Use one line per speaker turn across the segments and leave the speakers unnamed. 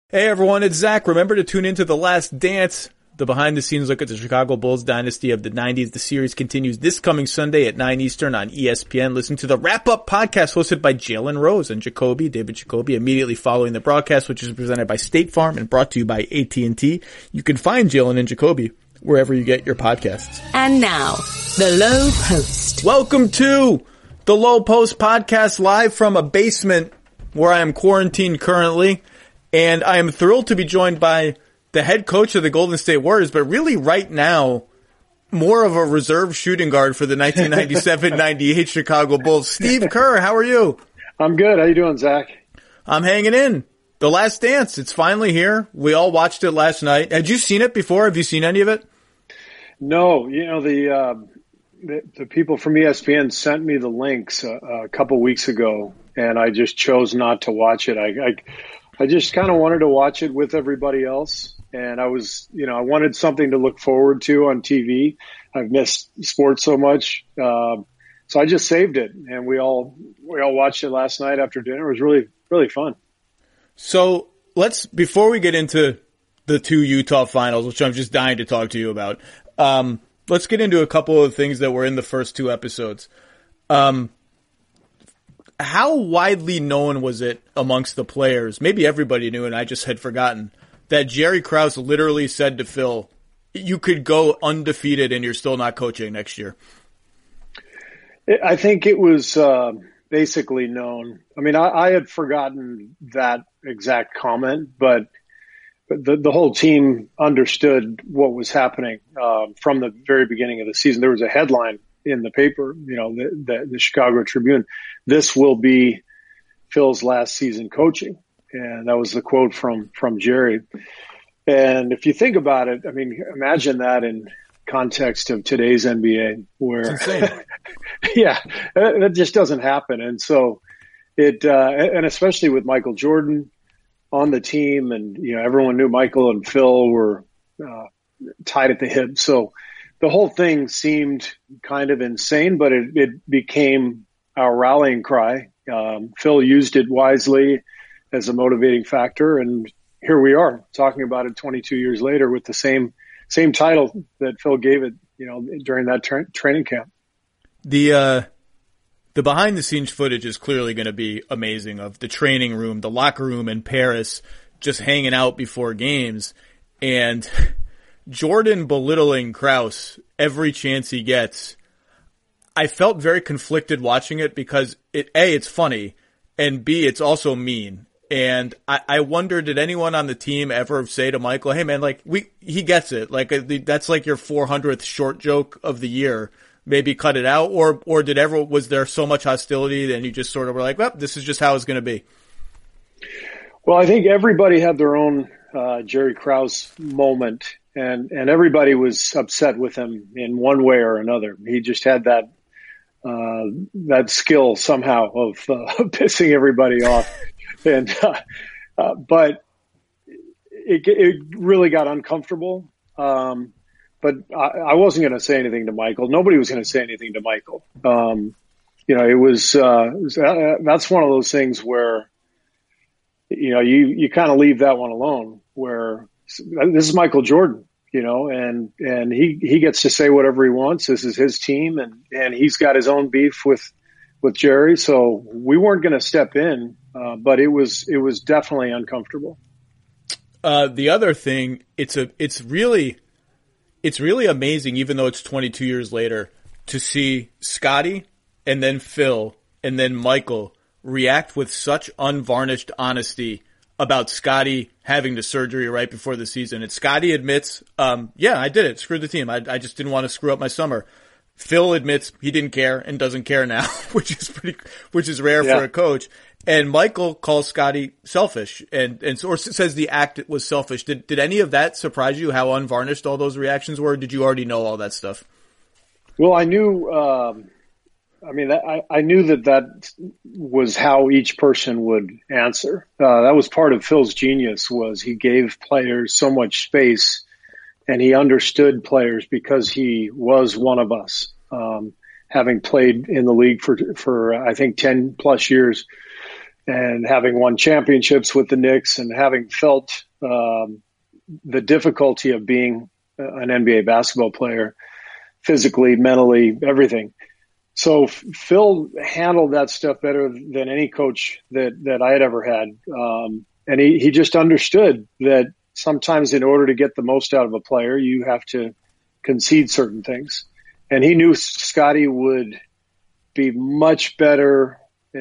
Hey everyone, it's Zach. Remember to tune into The Last Dance, the behind-the-scenes look at the Chicago Bulls dynasty of the 90s. The series continues this coming Sunday at 9 Eastern on ESPN. Listen to the wrap-up podcast hosted by Jalen Rose and David Jacoby, immediately following the broadcast, which is presented by State Farm and brought to you by AT&T. You can find Jalen and Jacoby wherever you get your podcasts.
And now, The Low Post.
Welcome to The Low Post podcast, live from a basement where I am quarantined currently. And I am thrilled to be joined by the head coach of the Golden State Warriors, but really right now, more of a reserve shooting guard for the 1997-98 Chicago Bulls. Steve Kerr, how are you?
I'm good. How you doing, Zach?
I'm hanging in. The Last Dance, it's finally here. We all watched it last night. Had you seen it before? Have you seen any of it?
No. You know, the people from ESPN sent me the links a couple weeks ago, and I just chose not to watch it. I just kind of wanted to watch it with everybody else. And I wanted something to look forward to on TV. I've missed sports so much. So I just saved it, and we all watched it last night after dinner. It was really, really fun.
So before we get into the two Utah finals, which I'm just dying to talk to you about, let's get into a couple of things that were in the first two episodes. How widely known was it amongst the players, maybe everybody knew and I just had forgotten, that Jerry Krause literally said to Phil, you could go undefeated and you're still not coaching next year?
I think it was basically known. I mean, I had forgotten that exact comment, but the whole team understood what was happening from the very beginning of the season. There was a headline in the paper, the Chicago Tribune, this will be Phil's last season coaching. And that was the quote from Jerry. And if you think about it, I mean, imagine that in context of today's NBA where, yeah, that just doesn't happen. And so and especially with Michael Jordan on the team and, everyone knew Michael and Phil were tied at the hip. So the whole thing seemed kind of insane, but it became our rallying cry. Phil used it wisely as a motivating factor, and here we are talking about it 22 years later with the same title that Phil gave it, during that training camp.
The behind the scenes footage is clearly going to be amazing of the training room, the locker room in Paris, just hanging out before games, and Jordan belittling Krause every chance he gets. I felt very conflicted watching it because it's funny, and B, it's also mean. And I wonder, did anyone on the team ever say to Michael, hey man, he gets it. That's like your 400th short joke of the year. Maybe cut it out, or was there so much hostility that you just sort of were like, well, this is just how it's going to be?
Well, I think everybody had their own Jerry Krause moment, and everybody was upset with him in one way or another. He just had that skill somehow of pissing everybody off, and but it really got uncomfortable. But I wasn't going to say anything to Michael. Nobody was going to say anything to Michael. It was that's one of those things where you kind of leave that one alone. Where this is Michael Jordan, and he gets to say whatever he wants. This is his team, and he's got his own beef with Jerry. So we weren't going to step in, but it was definitely uncomfortable.
The other thing, it's really amazing, even though it's 22 years later, to see Scottie and then Phil and then Michael react with such unvarnished honesty about Scottie having the surgery right before the season. And Scottie admits, yeah, I did it. Screwed the team. I just didn't want to screw up my summer. Phil admits he didn't care and doesn't care now, which is rare for a coach. And Michael calls Scottie selfish or says the act was selfish. Did any of that surprise you, how unvarnished all those reactions were? Or did you already know all that stuff?
Well, I knew, I knew that was how each person would answer. That was part of Phil's genius, was he gave players so much space and he understood players because he was one of us, having played in the league for I think 10 plus years. and having won championships with the Knicks and having felt the difficulty of being an NBA basketball player, physically, mentally, everything. So Phil handled that stuff better than any coach that I had ever had. And he just understood that sometimes in order to get the most out of a player, you have to concede certain things. And he knew Scotty would be much better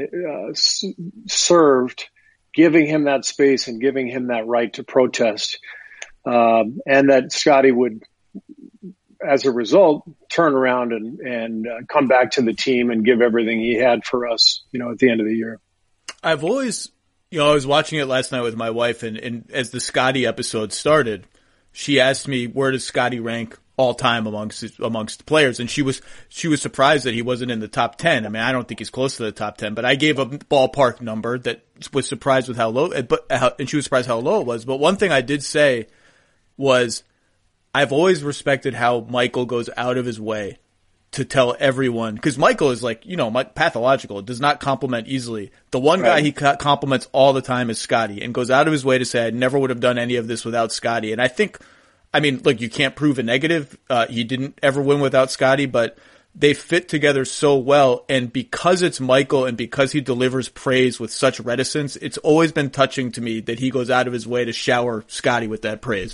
served giving him that space and giving him that right to protest. And that Scotty would, as a result, turn around and come back to the team and give everything he had for us, at the end of the year.
I've always, I was watching it last night with my wife, and as the Scotty episode started, she asked me, where does Scotty rank all time amongst the players? And she was surprised that he wasn't in the top 10. I mean, I don't think he's close to the top 10, but I gave a ballpark number that was surprised with how low, and she was surprised how low it was. But one thing I did say was, I've always respected how Michael goes out of his way to tell everyone, because Michael is like, pathological, does not compliment easily. The one guy he compliments all the time is Scotty, and goes out of his way to say, I never would have done any of this without Scotty. And I think, look, you can't prove a negative. He didn't ever win without Scotty, but they fit together so well. And because it's Michael and because he delivers praise with such reticence, it's always been touching to me that he goes out of his way to shower Scotty with that praise.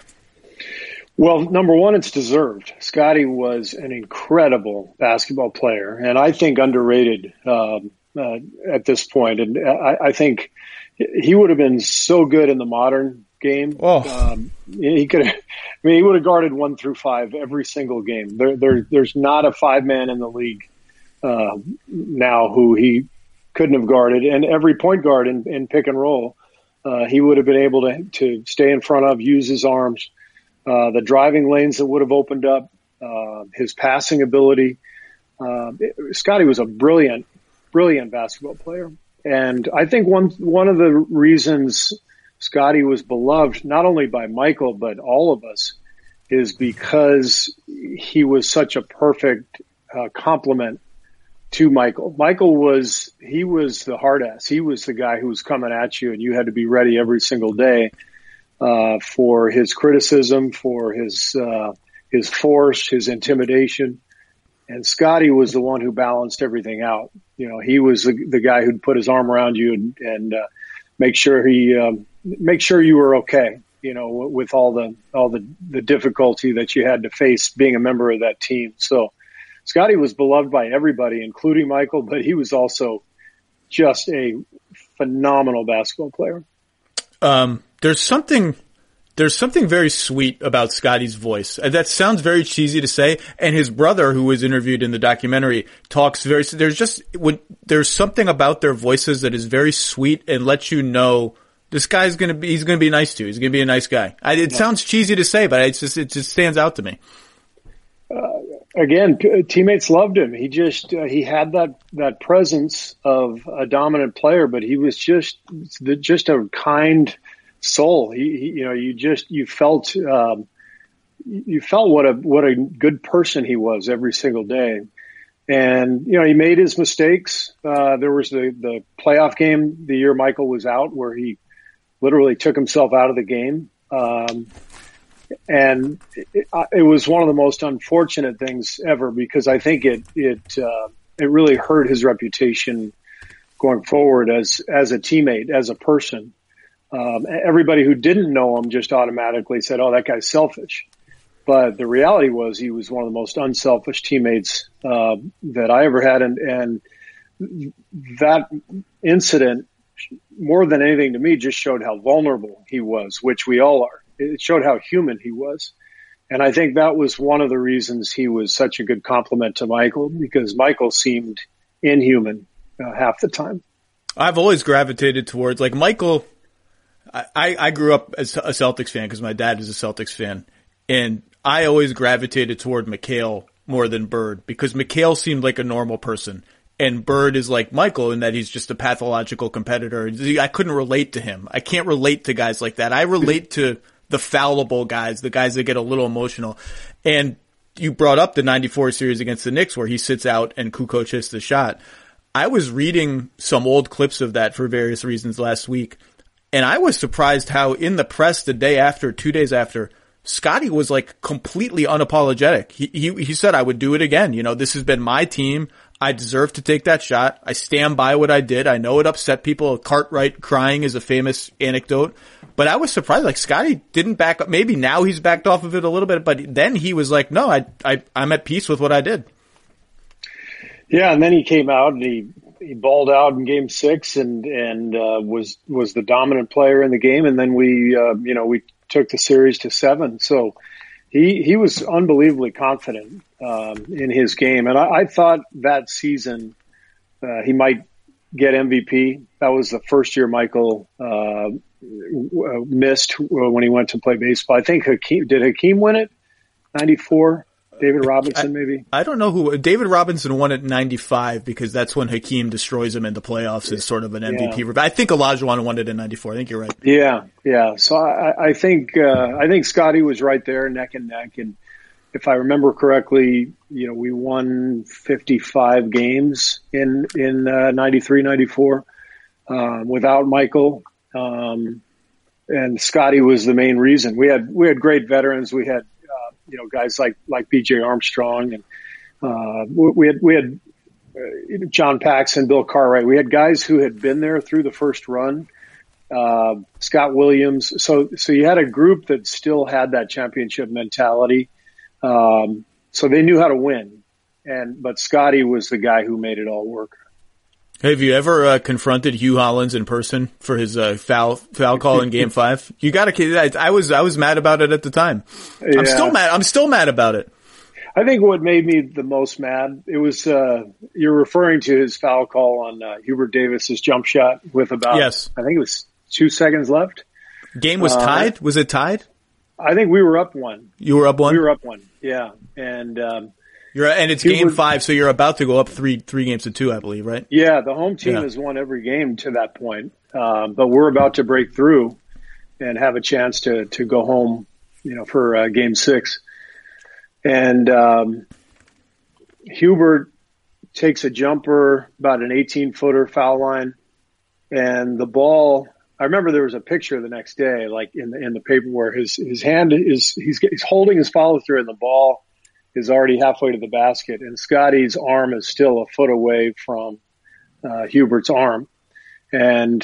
Well, number one, it's deserved. Scotty was an incredible basketball player, and I think underrated at this point. And I think he would have been so good in the modern game. He could. He would have guarded 1 through 5 every single game. There's not a 5-man in the league now who he couldn't have guarded, and every point guard in pick and roll, he would have been able to stay in front of, use his arms. The driving lanes that would have opened up, his passing ability. Scotty was a brilliant basketball player. And I think one of the reasons Scotty was beloved, not only by Michael, but all of us, is because he was such a perfect complement to Michael. Michael was the hard ass. He was the guy who was coming at you, and you had to be ready every single day. For his criticism, for his force, his intimidation. And Scotty was the one who balanced everything out. He was the guy who'd put his arm around you and make sure you were okay, with all the difficulty that you had to face being a member of that team. So Scotty was beloved by everybody, including Michael, but he was also just a phenomenal basketball player.
There's something very sweet about Scotty's voice. That sounds very cheesy to say. And his brother, who was interviewed in the documentary, talks there's something about their voices that is very sweet and lets you know this guy's he's gonna be nice to you. He's gonna be a nice guy. It sounds cheesy to say, but it just stands out to me.
Again, teammates loved him. He had that presence of a dominant player, but he was just a kind soul. You felt what a good person he was every single day. And, he made his mistakes. There was the playoff game the year Michael was out where he literally took himself out of the game. And it was one of the most unfortunate things ever because I think it really hurt his reputation going forward as a teammate, as a person. Everybody who didn't know him just automatically said, "Oh, that guy's selfish." But the reality was he was one of the most unselfish teammates that I ever had. And that incident, more than anything to me, just showed how vulnerable he was, which we all are. It showed how human he was. And I think that was one of the reasons he was such a good compliment to Michael, because Michael seemed inhuman half the time.
I've always gravitated towards, like, Michael. I grew up as a Celtics fan because my dad is a Celtics fan. And I always gravitated toward McHale more than Bird because McHale seemed like a normal person. And Bird is like Michael in that he's just a pathological competitor. I couldn't relate to him. I can't relate to guys like that. I relate to the fallible guys, the guys that get a little emotional. And you brought up the 94 series against the Knicks where he sits out and Kukoc hits the shot. I was reading some old clips of that for various reasons last week, and I was surprised how in the press the day after, 2 days after, Scotty was like completely unapologetic. He said, I would do it again. You know, this has been my team. I deserve to take that shot. I stand by what I did. I know it upset people. Cartwright crying is a famous anecdote, but I was surprised. Like Scotty didn't back up. Maybe now he's backed off of it a little bit, but then he was like, no, I'm at peace with what I did.
Yeah. And then he came out and he balled out in game 6 and was the dominant player in the game. And then we took the series to 7. So he was unbelievably confident in his game. And I thought that season he might get MVP. That was the first year Michael missed when he went to play baseball. I think Hakeem win it? 94? David Robinson, maybe?
I don't know who. David Robinson won it in 95 because that's when Hakeem destroys him in the playoffs as sort of an MVP. Yeah. I think Olajuwon won it in 94. I think you're right.
Yeah. So I think Scotty was right there, neck and neck. And if I remember correctly, you know, we won 55 games in 93, 94 without Michael. And Scotty was the main reason. We had great veterans. We had guys like B.J. Armstrong, and we had John Paxson, Bill Cartwright. We had guys who had been there through the first run. Scott Williams. So you had a group that still had that championship mentality. So they knew how to win, but Scotty was the guy who made it all work.
Have you ever confronted Hugh Hollins in person for his foul call in Game 5? You got to. I was mad about it at the time. Yeah. I'm still mad about it.
I think what made me the most mad, it was you're referring to his foul call on Hubert Davis's jump shot with about I think it was 2 seconds left.
Game was tied. Was it tied?
I think we were up 1.
You were up 1.
We were up 1. Yeah, and.
And it's Game 5, so you're about to go up three games to 2, I believe, right?
Yeah, the home team has won every game to that point, but we're about to break through and have a chance to go home, for Game 6. And Hubert takes a jumper about an 18-footer foul line, and the ball. I remember there was a picture the next day, like in the paper, where his hand he's holding his follow through, and the ball is already halfway to the basket, and Scotty's arm is still a foot away from Hubert's arm. And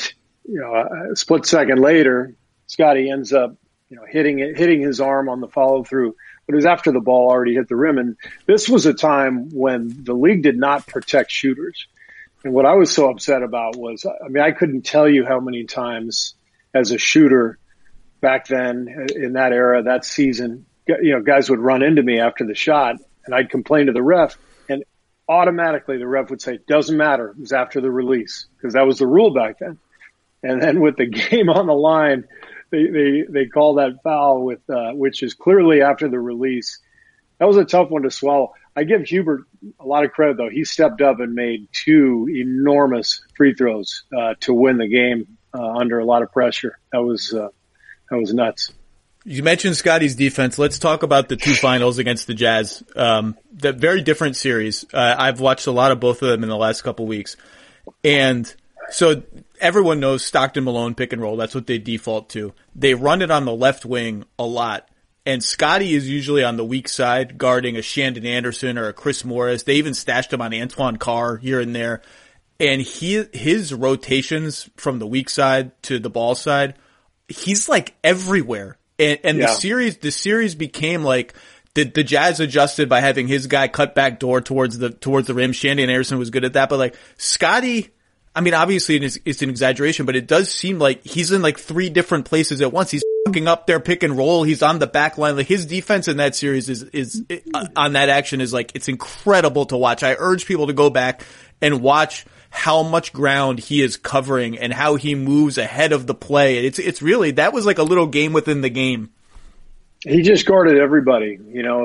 a split second later, Scotty ends up hitting his arm on the follow through, but it was after the ball already hit the rim. And this was a time when the league did not protect shooters. And what I was so upset about was, I couldn't tell you how many times as a shooter back then in that era, that season, guys would run into me after the shot, and I'd complain to the ref, and automatically the ref would say, doesn't matter, it was after the release, because that was the rule back then. And then with the game on the line, they call that foul which is clearly after the release. That was a tough one to swallow. I give Hubert a lot of credit, though. He stepped up and made 2 enormous free throws to win the game under a lot of pressure. That was nuts.
You mentioned Scotty's defense. Let's talk about the 2 finals against the Jazz. The very different series. I've watched a lot of both of them in the last couple weeks. And so everyone knows Stockton Malone pick and roll. That's what they default to. They run it on the left wing a lot. And Scotty is usually on the weak side, guarding a Shandon Anderson or a Chris Morris. They even stashed him on Antoine Carr here and there. And his rotations from the weak side to the ball side, he's like everywhere. And the series became like the Jazz adjusted by having his guy cut back door towards the rim. Shandon Anderson was good at that, but like Scotty, obviously it's an exaggeration, but it does seem like he's in like 3 different places at once. He's fucking up their pick and roll. He's on the back line. Like his defense in that series is on that action is like, it's incredible to watch. I urge people to go back and watch how much ground he is covering and how he moves ahead of the play. It's really, that was like a little game within the game.
He just guarded everybody.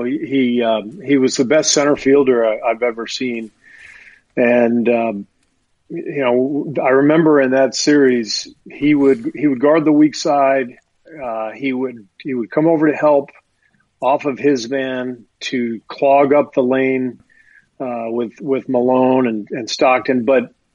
He was the best center fielder I've ever seen. And, I remember in that series, he would guard the weak side. He would come over to help off of his man to clog up the lane with Malone and Stockton, but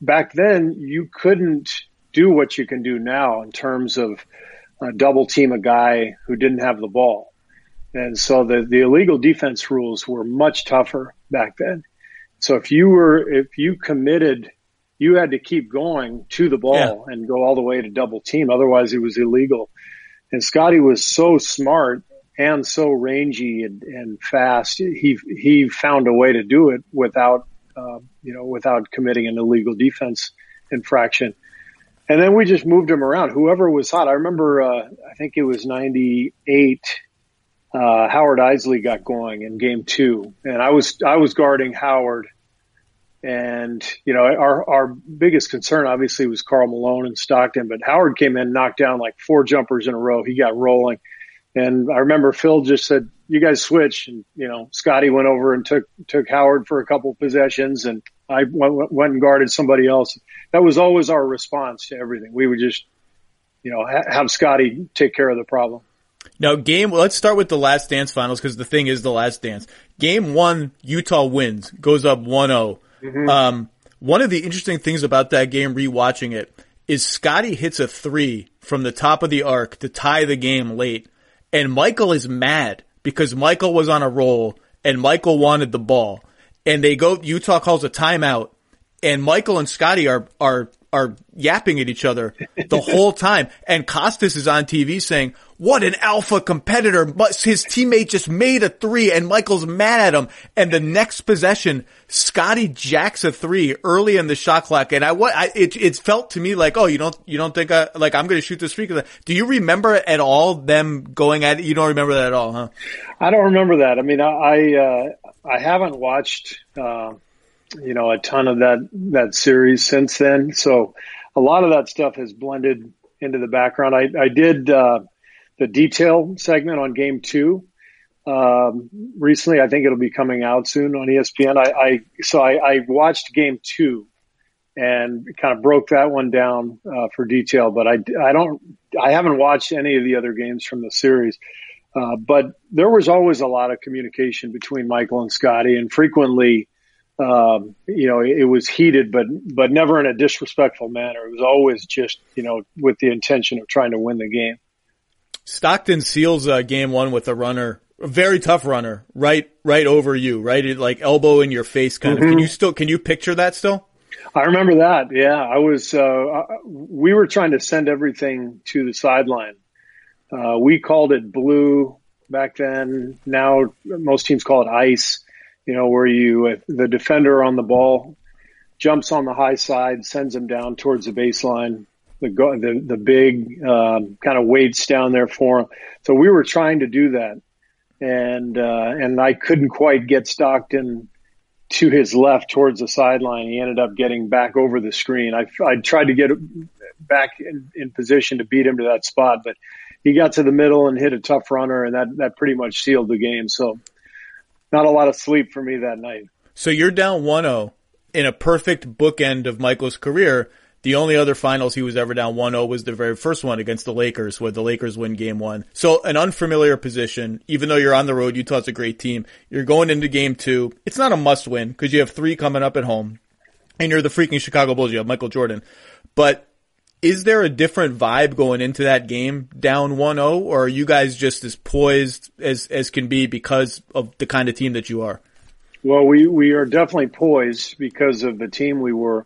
back then you couldn't do what you can do now in terms of double team a guy who didn't have the ball. And so the illegal defense rules were much tougher back then. So if you committed, you had to keep going to the ball and go all the way to double team. Otherwise it was illegal. And Scotty was so smart and so rangy and fast. He found a way to do it without committing an illegal defense infraction. And then we just moved him around. Whoever was hot. I remember, I think it was 98. Howard Isley got going in game 2, and I was guarding Howard. And, our biggest concern obviously was Karl Malone and Stockton, but Howard came in, knocked down like 4 jumpers in a row. He got rolling. And I remember Phil just said, you guys switch. And, Scotty went over and took Howard for a couple possessions, and I went and guarded somebody else. That was always our response to everything. We would just, have Scotty take care of the problem.
Now, let's start with the Last Dance finals, because the thing is the Last Dance. Game 1, Utah wins, goes up 1-0. Mm-hmm. One of the interesting things about that game, rewatching it, is Scotty hits a 3 from the top of the arc to tie the game late. And Michael is mad because Michael was on a roll and Michael wanted the ball. And Utah calls a timeout, and Michael and Scotty are yapping at each other the whole time. And Costas is on TV saying, what an alpha competitor. But his teammate just made a 3 and Michael's mad at him. And the next possession, Scotty jacks a 3 early in the shot clock. And it felt to me like, oh, you don't think I'm going to shoot this free? Do you remember at all them going at it? You don't remember that at all, huh?
I don't remember that. I mean, I haven't watched, a ton of that series since then. So a lot of that stuff has blended into the background. I did, the detail segment on game 2, recently. I think it'll be coming out soon on ESPN. I watched game 2 and kind of broke that one down, for detail, but I haven't watched any of the other games from the series. But there was always a lot of communication between Michael and Scotty, and frequently, it was heated, but never in a disrespectful manner. It was always just, with the intention of trying to win the game.
Stockton seals game 1 with a very tough runner, right over you, right? Like elbow in your face kind of. Can you picture that still?
I remember that. Yeah. I was, we were trying to send everything to the sideline. We called it blue back then. Now most teams call it ice, where the defender on the ball jumps on the high side, sends him down towards the baseline. The big, kind of weights down there for him. So we were trying to do that. And I couldn't quite get Stockton to his left towards the sideline. He ended up getting back over the screen. I tried to get back in position to beat him to that spot, but he got to the middle and hit a tough runner, and that pretty much sealed the game. So not a lot of sleep for me that night.
So you're down 1-0 in a perfect bookend of Michael's career. The only other finals he was ever down 1-0 was the very first one against the Lakers, where the Lakers win game 1. So an unfamiliar position, even though you're on the road, Utah's a great team. You're going into game 2. It's not a must win because you have 3 coming up at home, and you're the freaking Chicago Bulls. You have Michael Jordan. But is there a different vibe going into that game down 1-0, or are you guys just as poised as can be because of the kind of team that you are?
Well, we are definitely poised because of the team we were.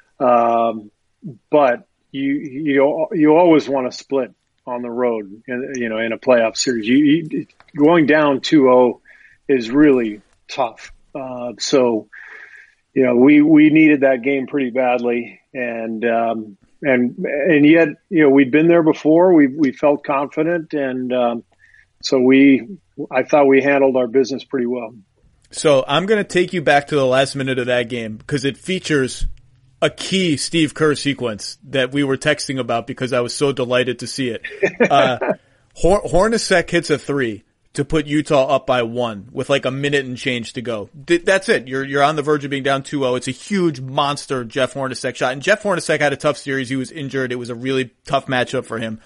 But you always want to split on the road, in a playoff series. Going down 2-0 is really tough. So, we needed that game pretty badly, and yet, we'd been there before. We felt confident, and so I thought we handled our business pretty well.
So I'm going to take you back to the last minute of that game because it features a key Steve Kerr sequence that we were texting about because I was so delighted to see it. Hornacek hits a 3 to put Utah up by 1 with like a minute and change to go. That's it. You're on the verge of being down 2-0. It's a huge monster Jeff Hornacek shot. And Jeff Hornacek had a tough series. He was injured. It was a really tough matchup for him.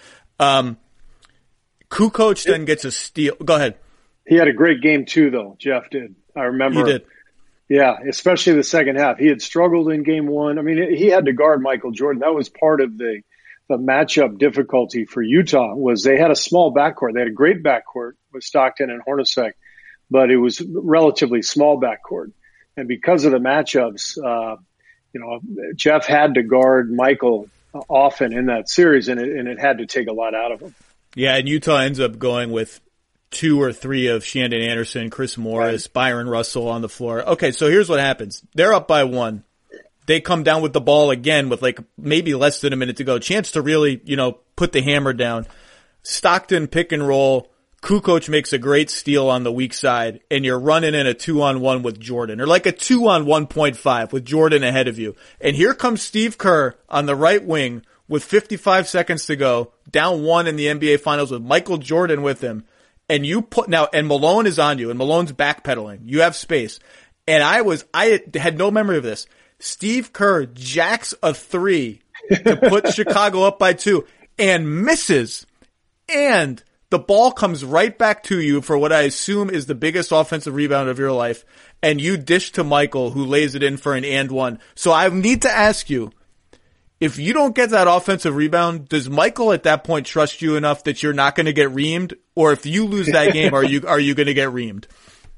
Kukoc then gets a steal. Go ahead.
He had a great game too, though. Jeff did. I remember.
He did.
Yeah, especially the second half. He had struggled in game one. I mean, he had to guard Michael Jordan. That was part of the matchup difficulty for Utah was they had a small backcourt. They had a great backcourt with Stockton and Hornacek, but it was relatively small backcourt. And because of the matchups, Jeff had to guard Michael often in that series, and it had to take a lot out of him.
Yeah, and Utah ends up going with 2 or 3 of Shandon Anderson, Chris Morris, right. Byron Russell on the floor. Okay, so here's what happens. They're up by 1. They come down with the ball again with like maybe less than a minute to go. Chance to really, put the hammer down. Stockton pick and roll. Kukoc makes a great steal on the weak side, and you're running in a 2-on-1 with Jordan, or like a 2-on-1.5 with Jordan ahead of you. And here comes Steve Kerr on the right wing with 55 seconds to go, down 1 in the NBA Finals with Michael Jordan with him. And and Malone is on you, and Malone's backpedaling. You have space. And I had no memory of this. Steve Kerr jacks a 3 to put Chicago up by 2 and misses. And the ball comes right back to you for what I assume is the biggest offensive rebound of your life. And you dish to Michael, who lays it in for an and 1. So I need to ask you, if you don't get that offensive rebound, does Michael at that point trust you enough that you're not going to get reamed? Or if you lose that game, are you going to get reamed?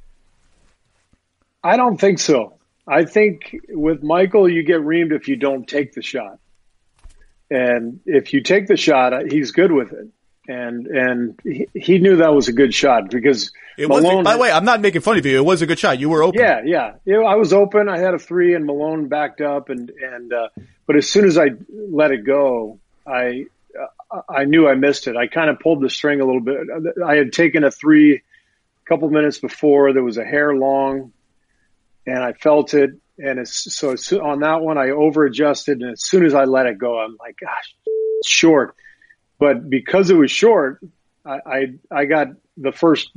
I don't think so. I think with Michael, you get reamed if you don't take the shot. And if you take the shot, he's good with it. And he knew that was a good shot because
Malone. By the way, I'm not making fun of you. It was a good shot. You were open.
Yeah. I was open. I had a 3 and Malone backed up but as soon as I let it go, I knew I missed it. I kind of pulled the string a little bit. I had taken a 3 a couple minutes before. There was a hair long and I felt it. And so on that one, I over adjusted. And as soon as I let it go, I'm like, gosh, it's short. But because it was short, I got the first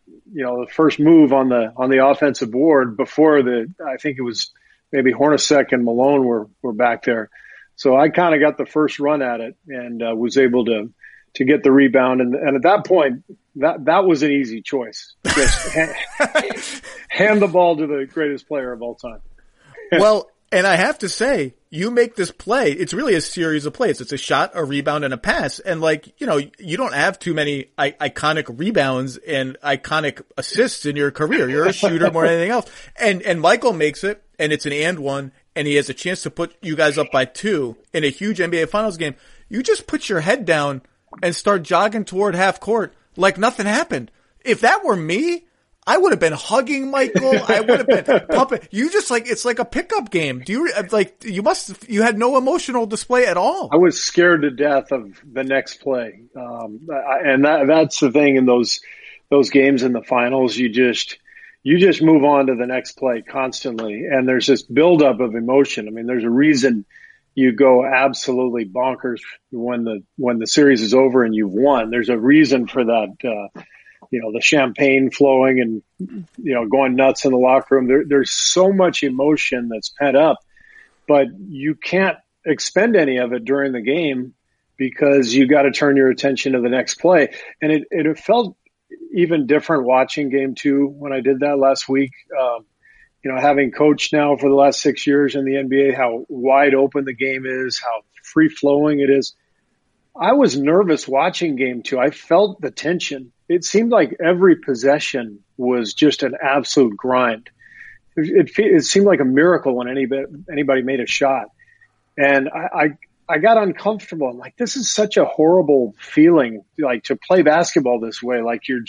move on the offensive board before I think it was maybe Hornacek and Malone were back there. So I kind of got the first run at it and was able to get the rebound. And at that point, that was an easy choice. Just hand the ball to the greatest player of all time.
Well, and I have to say, you make this play. It's really a series of plays. It's a shot, a rebound, and a pass. And you don't have too many iconic rebounds and iconic assists in your career. You're a shooter more than anything else. And Michael makes it, and it's an and 1, and he has a chance to put you guys up by 2 in a huge NBA Finals game. You just put your head down and start jogging toward half court like nothing happened. If that were me, I would have been hugging Michael. I would have been pumping. You just it's like a pickup game. You had no emotional display at all.
I was scared to death of the next play. And that's the thing in those games in the finals. You just move on to the next play constantly. And there's this buildup of emotion. I mean, there's a reason you go absolutely bonkers when the series is over and you've won. There's a reason for that, the champagne flowing and, going nuts in the locker room. There's so much emotion that's pent up, but you can't expend any of it during the game because you got to turn your attention to the next play. And it felt even different watching game 2 when I did that last week. Having coached now for the last 6 years in the NBA, how wide open the game is, how free flowing it is. I was nervous watching game 2. I felt the tension. It seemed like every possession was just an absolute grind. It seemed like a miracle when anybody made a shot. And I got uncomfortable. I'm like, this is such a horrible feeling, like to play basketball this way. Like you're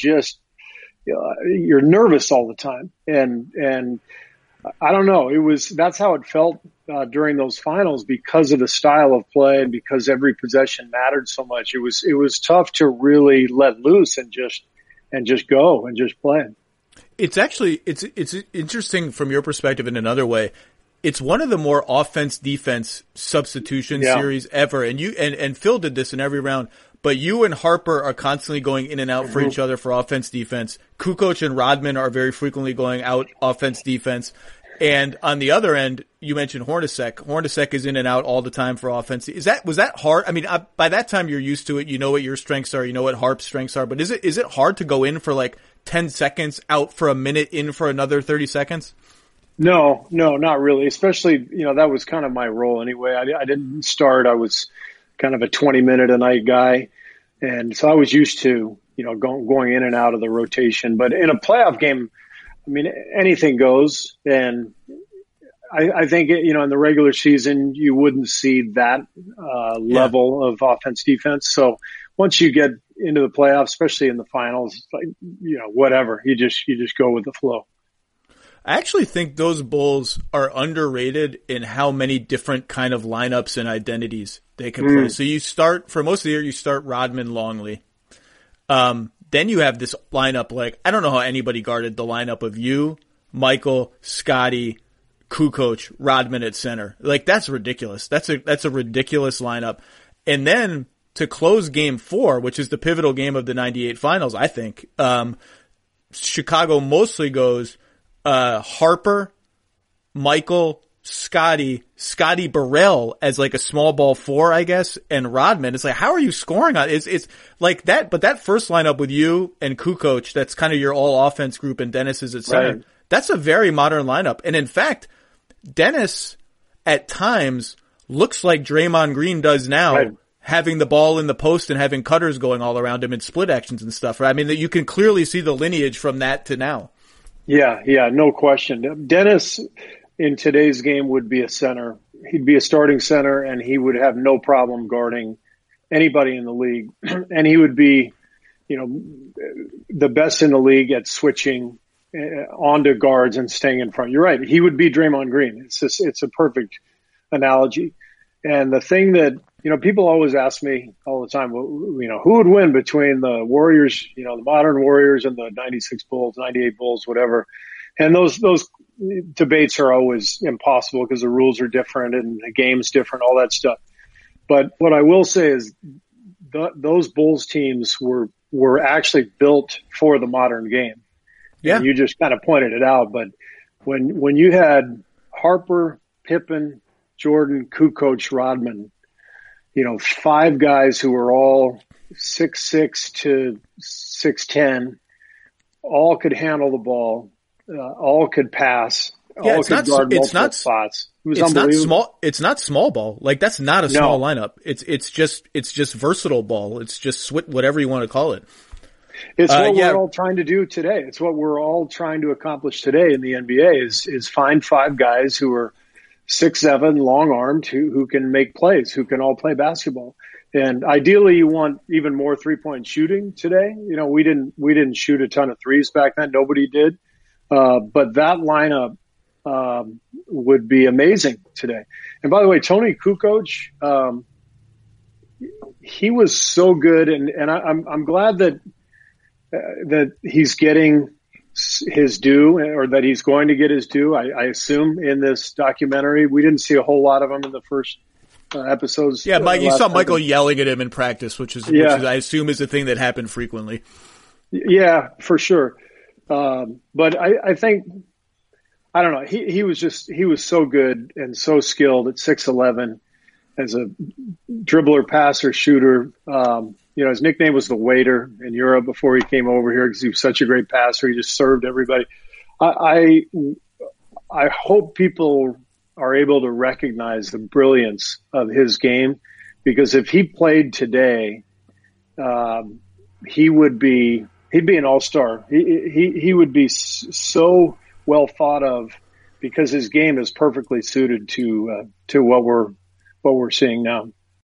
nervous all the time. And I don't know. That's how it felt during those finals because of the style of play and because every possession mattered so much. It was tough to really let loose and just go and just play.
It's interesting from your perspective in another way. It's one of the more offense-defense substitution series ever. And and Phil did this in every round. But you and Harper are constantly going in and out for each other for offense-defense. Kukoc and Rodman are very frequently going out offense-defense. And on the other end, you mentioned Hornacek. Hornacek is in and out all the time for offense. Was that hard? I mean, by that time you're used to it. You know what your strengths are. You know what Harp's strengths are. But is it hard to go in for like 10 seconds, out for a minute, in for another 30 seconds?
No, not really. Especially, that was kind of my role anyway. I didn't start. I was kind of a 20-minute a night guy. And so I was used to, going in and out of the rotation. But in a playoff game, I mean, anything goes. And I think, in the regular season, you wouldn't see that level of offense defense. So once you get into the playoffs, especially in the finals, it's like, whatever, you just go with the flow.
I actually think those Bulls are underrated in how many different kind of lineups and identities they can play. So you start, for most of the year, you start Rodman, Longley. Then you have this lineup like, I don't know how anybody guarded the lineup of you, Michael, Scotty, Kukoc, Rodman at center. Like, that's ridiculous. That's a ridiculous lineup. And then to close game 4, which is the pivotal game of the 98 finals, I think, Chicago mostly goes Harper, Michael, Scotty Burrell as like a small ball 4, I guess, and Rodman. It's like, how are you scoring on it? It's like that, but that first lineup with you and Kukoc, that's kind of your all offense group, and Dennis is at center. Right. That's a very modern lineup. And in fact, Dennis at times looks like Draymond Green does now, right, having the ball in the post and having cutters going all around him and split actions and stuff. Right? I mean, that you can clearly see the lineage from that to now.
Yeah, no question. Dennis in today's game would be a center. He'd be a starting center, and he would have no problem guarding anybody in the league. And he would be, the best in the league at switching onto guards and staying in front. You're right. He would be Draymond Green. It's a perfect analogy. And the thing that, people always ask me all the time, who would win between the Warriors, the modern Warriors and the 96 Bulls, 98 Bulls, whatever. And those debates are always impossible because the rules are different and the game's different, all that stuff. But what I will say is those Bulls teams were actually built for the modern game. Yeah. And you just kind of pointed it out. But when you had Harper, Pippen, Jordan, Kukoc, Rodman, 5 guys who were all 6'6" to 6'10", all could handle the ball, all could pass, all could guard multiple spots. It was unbelievable.
It's not small ball. Like, that's not a small lineup. It's just versatile ball. It's just whatever you want to call it.
It's what we're all trying to do today. It's what we're all trying to accomplish today in the NBA is find 5 guys who are 6'7", long-armed, who can make plays, who can all play basketball. And ideally, you want even more 3-point shooting today. We didn't shoot a ton of threes back then. Nobody did. But that lineup would be amazing today. And by the way, Tony Kukoc, he was so good, and I'm glad that he's getting his due, or that he's going to get his due. I assume in this documentary, we didn't see a whole lot of him in the first episodes.
Yeah, Mike, you saw Michael yelling at him in practice, which is I assume is a thing that happened frequently.
Yeah, for sure. But I think, I don't know. He was so good and so skilled at 6'11" as a dribbler, passer, shooter. His nickname was the Waiter in Europe before he came over here because he was such a great passer. He just served everybody. I hope people are able to recognize the brilliance of his game, because if he played today, he'd be an all-star. He would be so well thought of because his game is perfectly suited to what we're seeing now.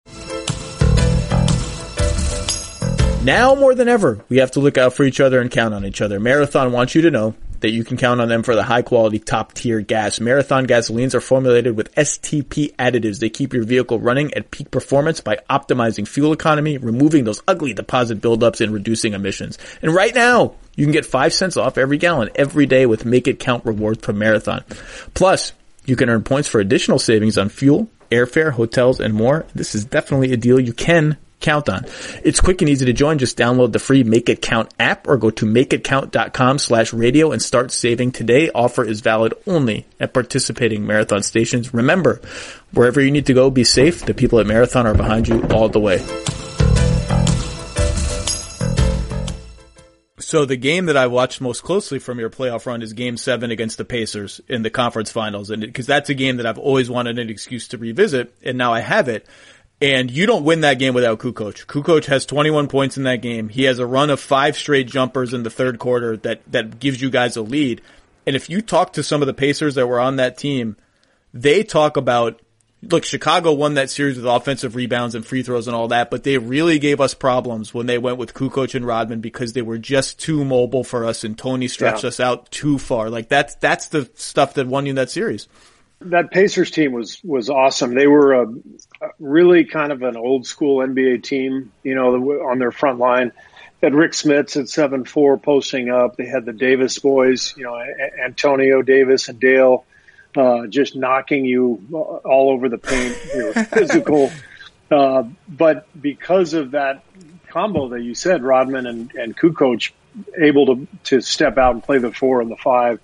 Now more than ever, we have to look out for each other and count on each other. Marathon wants you to know that you can count on them for the high-quality, top-tier gas. Marathon gasolines are formulated with STP additives. They keep your vehicle running at peak performance by optimizing fuel economy, removing those ugly deposit buildups, and reducing emissions. And right now, you can get 5 cents off every gallon every day with Make It Count rewards from Marathon. Plus, you can earn points for additional savings on fuel, airfare, hotels, and more. This is definitely a deal you can count on. It's quick and easy to join. Just download the free Make It Count app or go to makeitcount.com/radio and start saving today. Offer is valid only at participating Marathon stations. Remember, wherever you need to go, be safe. The people at Marathon are behind you all the way. So the game that I watched most closely from your playoff run is Game 7 against the Pacers in the conference finals. And because that's a game that I've always wanted an excuse to revisit, and now I have it. And you don't win that game without Kukoc. Kukoc has 21 points in that game. He has a run of 5 straight jumpers in the third quarter that gives you guys a lead. And if you talk to some of the Pacers that were on that team, they talk about, look, Chicago won that series with offensive rebounds and free throws and all that, but they really gave us problems when they went with Kukoc and Rodman because they were just too mobile for us, and Tony stretched us out too far. Like that's the stuff that won you that series.
That Pacers team was awesome. They were a really kind of an old school NBA team, you know, on their front line. They had Rick Smits at 7'4" posting up. They had the Davis boys, you know, Antonio Davis and Dale, just knocking you all over the paint. They were physical. But because of that combo that you said, Rodman and Kukoc able to step out and play the 4 and the 5,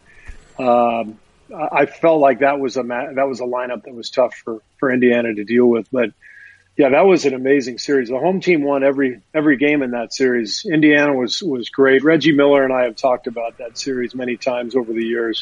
I felt like that was a lineup that was tough for Indiana to deal with. But yeah, that was an amazing series. The home team won every game in that series. Indiana was great. Reggie Miller and I have talked about that series many times over the years.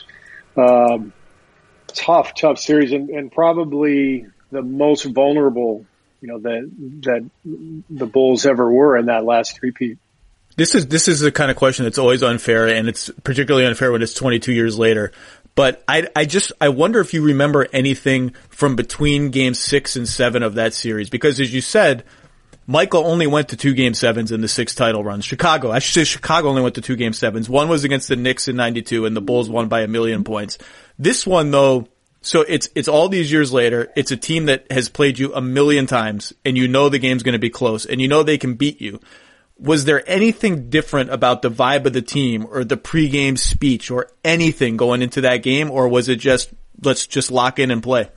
Tough series, and probably the most vulnerable, you know, that the Bulls ever were in that last three-peat.
This is the kind of question that's always unfair, and it's particularly unfair when it's 22 years later. But I wonder if you remember anything from between games 6 and 7 of that series, because as you said, Michael only went to 2 Game 7s in the 6 title runs. Chicago only went to 2 Game 7s. One was against the Knicks in 92, and the Bulls won by 1,000,000 points. This one though, so it's all these years later. It's a team that has played you 1,000,000 times, and you know the game's going to be close, and you know they can beat you. Was there anything different about the vibe of the team or the pregame speech or anything going into that game, or was it just, let's just lock in and play?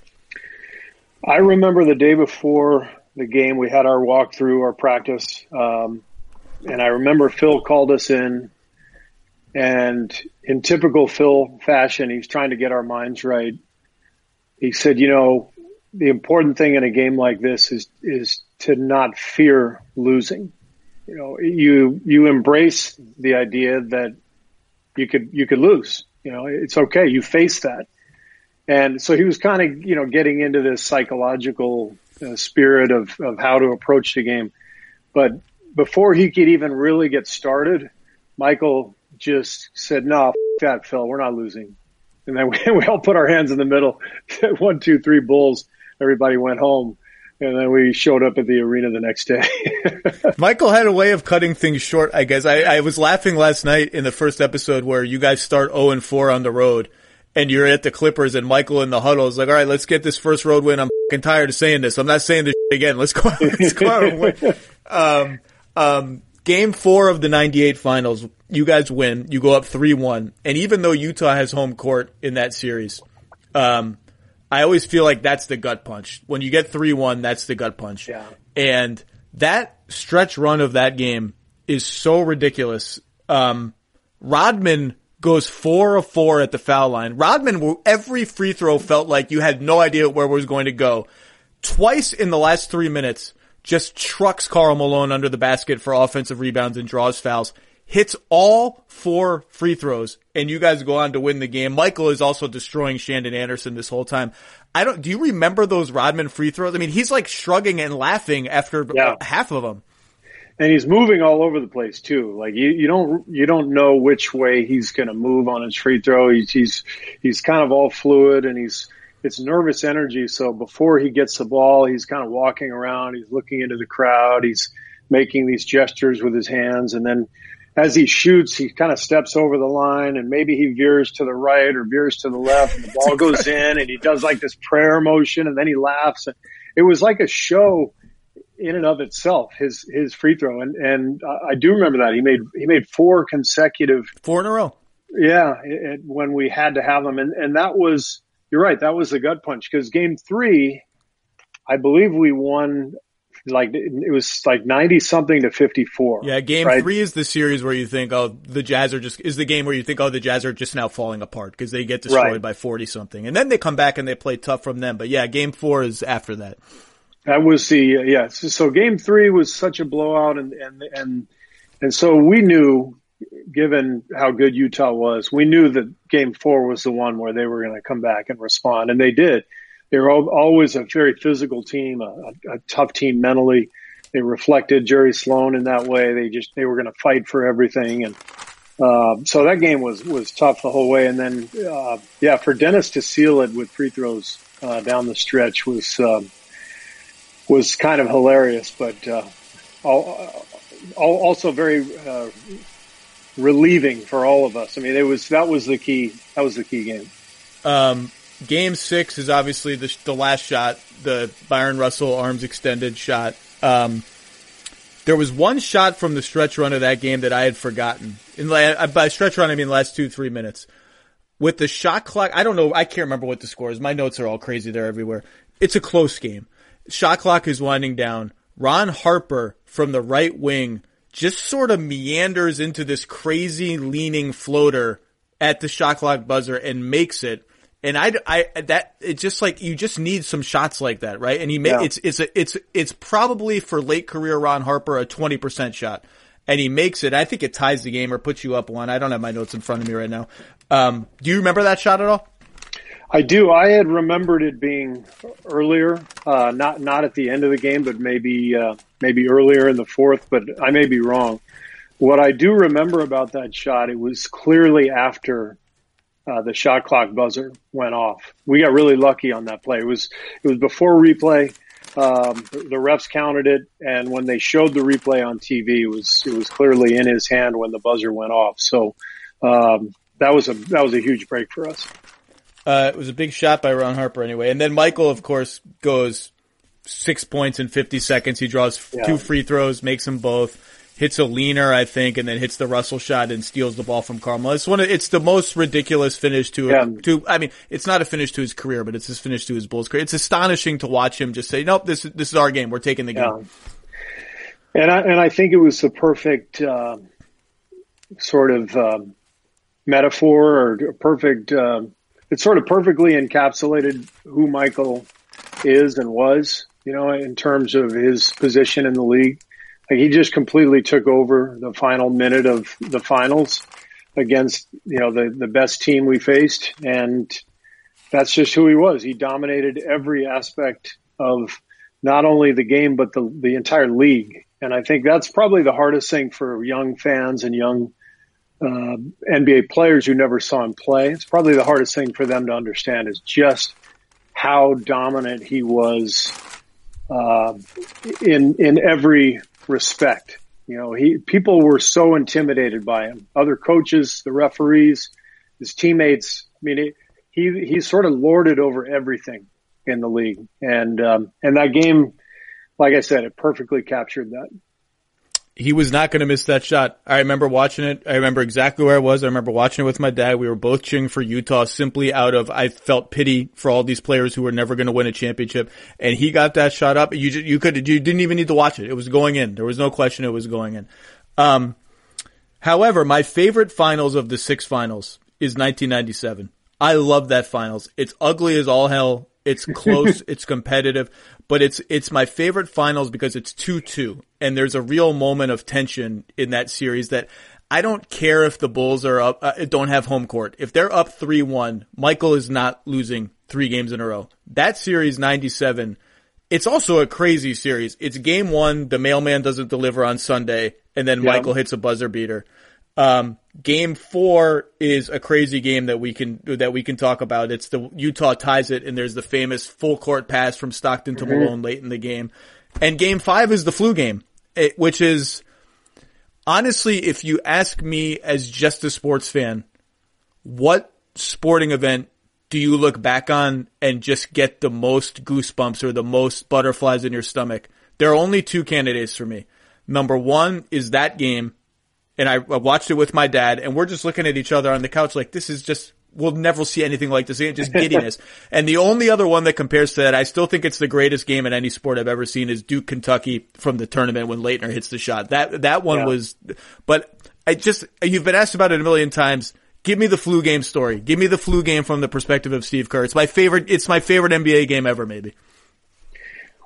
I remember the day before the game, we had our walkthrough, our practice, and I remember Phil called us in, and in typical Phil fashion, he's trying to get our minds right. He said, you know, the important thing in a game like this is to not fear losing. You know, you embrace the idea that you could lose. You know, it's okay. You face that. And so he was kind of, you know, getting into this psychological spirit of how to approach the game. But before he could even really get started, Michael just said, no, f that, Phil, we're not losing. And then we all put our hands in the middle. 1, 2, 3 Bulls. Everybody went home. And then we showed up at the arena the next day.
Michael had a way of cutting things short, I guess. I was laughing last night in the first episode where you guys start 0-4 on the road, and you're at the Clippers, and Michael in the huddle is like, all right, let's get this first road win. I'm fucking tired of saying this. I'm not saying this again. Let's go out and win. Game 4 of the 98 finals, you guys win. You go up 3-1. And even though Utah has home court in that series, I always feel like that's the gut punch. When you get 3-1, that's the gut punch.
Yeah.
And that stretch run of that game is so ridiculous. Rodman goes 4 of 4 at the foul line. Rodman, every free throw felt like you had no idea where it was going to go. Twice in the last 3 minutes, just trucks Karl Malone under the basket for offensive rebounds and draws fouls. Hits all 4 free throws, and you guys go on to win the game. Michael is also destroying Shandon Anderson this whole time. Do you remember those Rodman free throws? I mean, he's like shrugging and laughing after half of them.
And he's moving all over the place too. Like you don't know which way he's going to move on his free throw. He's kind of all fluid, and it's nervous energy. So before he gets the ball, he's kind of walking around. He's looking into the crowd. He's making these gestures with his hands, and then as he shoots, he kind of steps over the line, and maybe he veers to the right or veers to the left, and the ball goes in, and he does like this prayer motion, and then he laughs. And it was like a show in and of itself, his free throw. And I do remember that. He made 4 consecutive.
4 in a row.
Yeah, when we had to have them. And that was, you're right, that was the gut punch, because game 3, I believe we won. Like it was like 90 something to 54.
Yeah, game
right?
3 is the series where you think, the Jazz are the Jazz are just now falling apart because they get destroyed by 40 something. And then they come back and they play tough from them. But yeah, game 4 is after that.
That was So game 3 was such a blowout, and so we knew, given how good Utah was, we knew that Game 4 was the one where they were going to come back and respond, and they did. They were always a very physical team, a tough team mentally. They reflected Jerry Sloan in that way. They were going to fight for everything, and so that game was tough the whole way. And then for Dennis to seal it with free throws down the stretch was kind of hilarious, but also very relieving for all of us. I mean, that was the key game.
Game 6 is obviously the last shot, the Byron Russell arms extended shot. There was one shot from the stretch run of that game that I had forgotten. By stretch run, I mean last 2-3 minutes. With the shot clock, I don't know, I can't remember what the score is. My notes are all crazy. They're everywhere. It's a close game. Shot clock is winding down. Ron Harper from the right wing just sort of meanders into this crazy leaning floater at the shot clock buzzer and makes it. And it's just like, you just need some shots like that, right? And it's probably for late career Ron Harper a 20% shot. And he makes it. I think it ties the game or puts you up one. I don't have my notes in front of me right now. Do you remember that shot at all?
I do. I had remembered it being earlier, not at the end of the game, but maybe earlier in the fourth, but I may be wrong. What I do remember about that shot, it was clearly after the shot clock buzzer went off. We got really lucky on that play. It was before replay. The refs counted it, and when they showed the replay on TV, it was clearly in his hand when the buzzer went off. So that was a huge break for us.
It was a big shot by Ron Harper anyway. And then Michael, of course, goes 6 points in 50 seconds. He draws 2 free throws, makes them both, hits a leaner, I think, and then hits the Russell shot and steals the ball from Carmelo. It's the most ridiculous finish I mean, it's not a finish to his career, but it's his finish to his Bulls career. It's astonishing to watch him just say, nope, this is our game. We're taking the game.
Yeah. And I think it was the perfect, sort of, metaphor or perfect, it sort of perfectly encapsulated who Michael is and was, in terms of his position in the league. Like, he just completely took over the final minute of the finals against, the best team we faced. And that's just who he was. He dominated every aspect of not only the game, but the entire league. And I think that's probably the hardest thing for young fans and young NBA players who never saw him play. It's probably the hardest thing for them to understand is just how dominant he was in every respect. People were so intimidated by him. Other coaches, the referees, his teammates. I mean, he sort of lorded over everything in the league. And that game, like I said, it perfectly captured that.
He was not going to miss that shot. I remember watching it. I remember exactly where I was. I remember watching it with my dad. We were both cheering for Utah simply out of, I felt pity for all these players who were never going to win a championship. And he got that shot up. You didn't even need to watch it. It was going in. There was no question it was going in. However, my favorite finals of the 6 finals is 1997. I love that finals. It's ugly as all hell. It's close. It's competitive, but it's my favorite finals because it's 2-2 and there's a real moment of tension in that series that I don't care if the Bulls are up, don't have home court. If they're up 3-1, Michael is not losing 3 games in a row. That series 97, it's also a crazy series. It's game 1. The mailman doesn't deliver on Sunday and then Michael hits a buzzer beater. Game 4 is a crazy game that we can talk about. It's the Utah ties it, and there's the famous full court pass from Stockton to Malone late in the game. And game 5 is the flu game, which is honestly, if you ask me as just a sports fan, what sporting event do you look back on and just get the most goosebumps or the most butterflies in your stomach? There are only 2 candidates for me. Number 1 is that game. And I watched it with my dad, and we're just looking at each other on the couch like, this is just, we'll never see anything like this again, just giddiness. And the only other one that compares to that, I still think it's the greatest game in any sport I've ever seen, is Duke, Kentucky from the tournament when Leitner hits the shot. That one was, but you've been asked about it a million times. Give me the flu game story. Give me the flu game from the perspective of Steve Kerr. It's my favorite NBA game ever, maybe.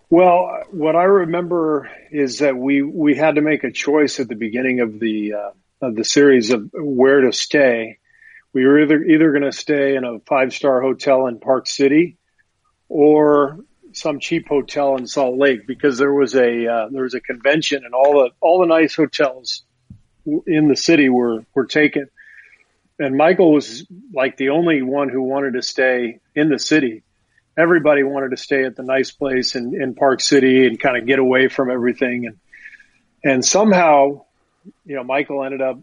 Well,
what I remember is that we had to make a choice at the beginning of the the series of where to stay. We were either going to stay in a 5-star hotel in Park City or some cheap hotel in Salt Lake, because there was a convention and all the nice hotels in the city were taken. And Michael was like the only one who wanted to stay in the city. Everybody wanted to stay at the nice place in Park City and kind of get away from everything. And somehow, Michael ended up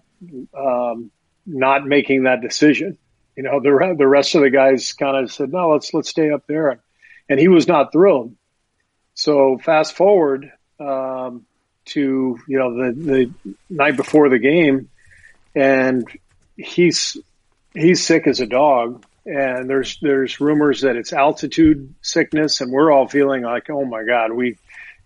not making that decision. The rest of the guys kind of said, no, let's stay up there. And he was not thrilled. So fast forward to the night before the game, and he's sick as a dog. And there's rumors that it's altitude sickness, and we're all feeling like, oh my God, we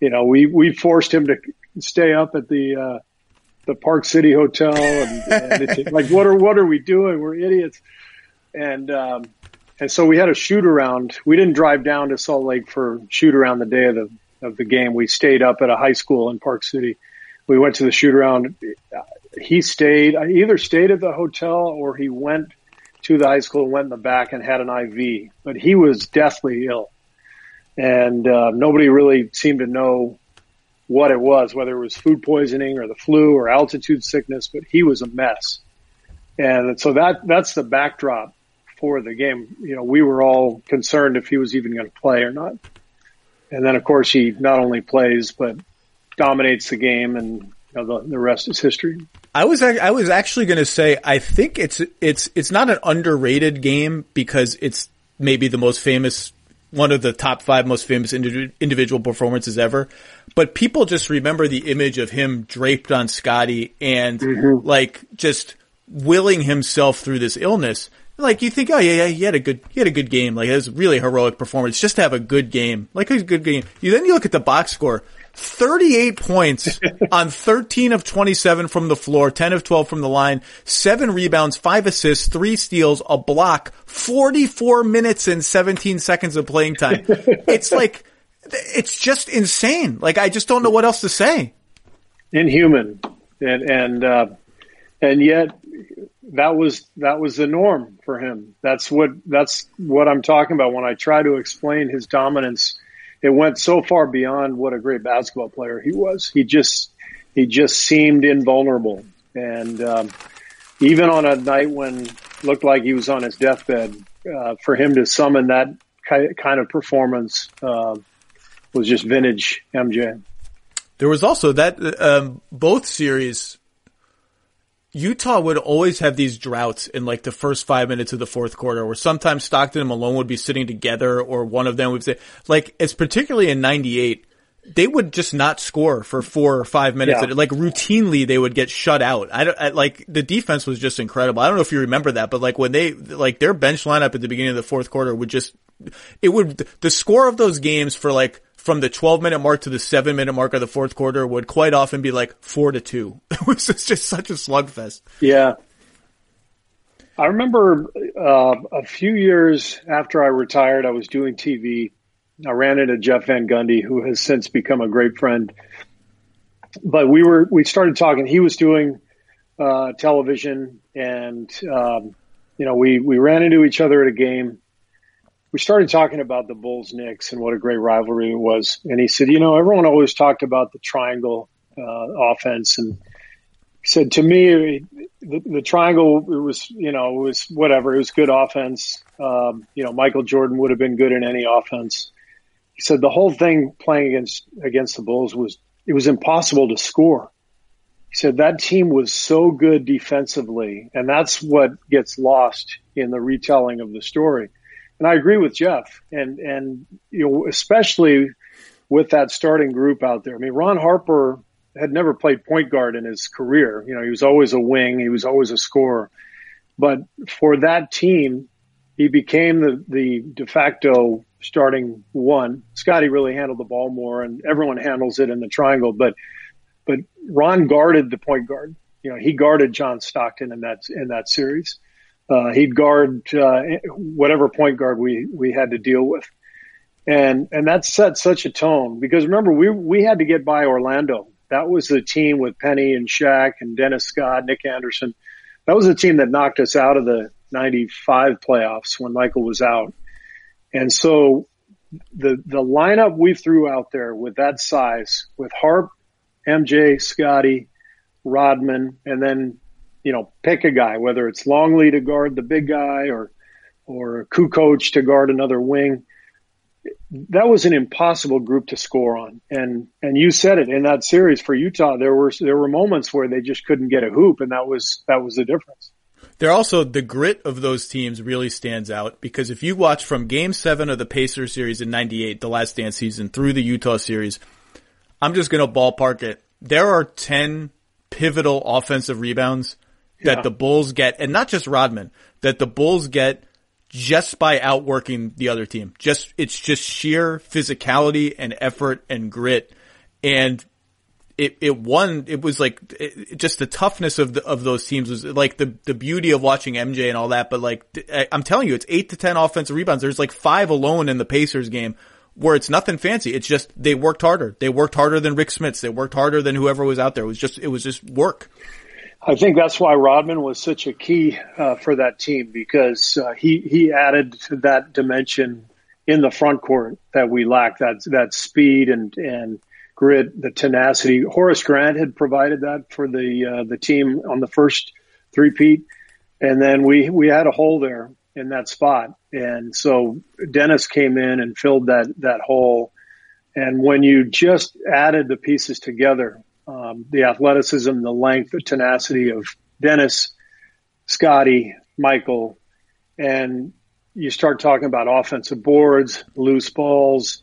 forced him to stay up at the Park City Hotel, and it's like, what are we doing? We're idiots. And so we had a shoot around. We didn't drive down to Salt Lake for shoot around the day of the game. We stayed up at a high school in Park City. We went to the shoot around. He either stayed at the hotel or he went to the high school and went in the back and had an IV, but he was deathly ill. And nobody really seemed to know what it was, whether it was food poisoning or the flu or altitude sickness, but he was a mess. And so that's the backdrop for the game. We were all concerned if he was even going to play or not. And then, of course, he not only plays, but dominates the game, and the rest is history.
I was actually going to say, I think it's not an underrated game because it's maybe the most famous, one of the top 5 most famous individual performances ever. But people just remember the image of him draped on Scotty and like just willing himself through this illness. Like you think, oh yeah, he had a good game. Like it was a really heroic performance just to have a good game. Like a good game. Then you look at the box score. 38 points on 13 of 27 from the floor, 10 of 12 from the line, 7 rebounds, 5 assists, 3 steals, a block, 44 minutes and 17 seconds of playing time. It's like, it's just insane. Like, I just don't know what else to say.
Inhuman. And yet that was the norm for him. That's what I'm talking about when I try to explain his dominance. It went so far beyond what a great basketball player he was. He just seemed invulnerable. And even on a night when it looked like he was on his deathbed, for him to summon that kind of performance was just vintage MJ.
There was also that both series, Utah would always have these droughts in like the first 5 minutes of the fourth quarter where sometimes Stockton and Malone would be sitting together or one of them would say, like, it's particularly in 98, they would just not score for 4 or 5 minutes. Yeah. Like routinely they would get shut out. Like the defense was just incredible. I don't know if you remember that, but like when their bench lineup at the beginning of the fourth quarter the score of those games for like, from the 12-minute mark to the 7-minute mark of the fourth quarter would quite often be like 4-2. It was just such a slugfest.
Yeah. I remember a few years after I retired, I was doing TV. I ran into Jeff Van Gundy, who has since become a great friend. But we started talking. He was doing television, and we ran into each other at a game. We started talking about the Bulls-Knicks and what a great rivalry it was. And he said, everyone always talked about the triangle offense. And he said, to me, the triangle, it was whatever. It was good offense. Michael Jordan would have been good in any offense. He said the whole thing playing against the Bulls it was impossible to score. He said that team was so good defensively, and that's what gets lost in the retelling of the story. And I agree with Jeff, and especially with that starting group out there. I mean, Ron Harper had never played point guard in his career. He was always a wing. He was always a scorer. But for that team, he became the de facto starting one. Scotty really handled the ball more, and everyone handles it in the triangle. But Ron guarded the point guard. He guarded John Stockton in that series. He'd guard whatever point guard we had to deal with. And that set such a tone because remember, we had to get by Orlando That was the team with Penny and Shaq and Dennis Scott, Nick Anderson. That was the team that knocked us out of the 95 playoffs when Michael was out. And so the lineup we threw out there with that size, with Harp, MJ, Scotty, Rodman, and then, pick a guy, whether it's Longley to guard the big guy or Kukoc to guard another wing. That was an impossible group to score on. And you said it in that series for Utah, there were moments where they just couldn't get a hoop, and that was the difference.
They're also, the grit of those teams really stands out, because if you watch from Game 7 of the Pacers series in 98, the Last Dance season, through the Utah series, I'm just going to ballpark it. There are 10 pivotal offensive rebounds that the Bulls get, and not just Rodman, that the Bulls get just by outworking the other team. It's just sheer physicality and effort and grit. And it was like, just the toughness of those teams was like the beauty of watching MJ and all that. But like, I'm telling you, it's 8 to 10 offensive rebounds. There's like 5 alone in the Pacers game, where it's nothing fancy. It's just, they worked harder. They worked harder than Rick Smits. They worked harder than whoever was out there. It was just work.
I think that's why Rodman was such a key for that team, because he added to that dimension in the front court that we lacked, that speed and grit, the tenacity. Horace Grant had provided that for the team on the first three-peat, and then we had a hole there in that spot, and so Dennis came in and filled that hole. And when you just added the pieces together, the athleticism, the length, the tenacity of Dennis, Scotty, Michael, and you start talking about offensive boards, loose balls,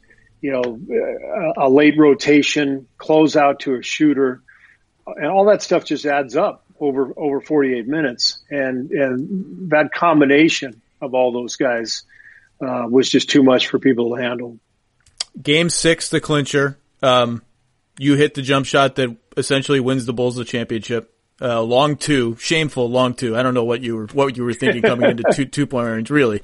a late rotation, close out to a shooter, and all that stuff just adds up over 48 minutes. And that combination of all those guys was just too much for people to handle.
Game 6, the clincher. You hit the jump shot that essentially wins the Bulls the championship. Long two, shameful long two. I don't know what you were thinking coming into 2-point range, really.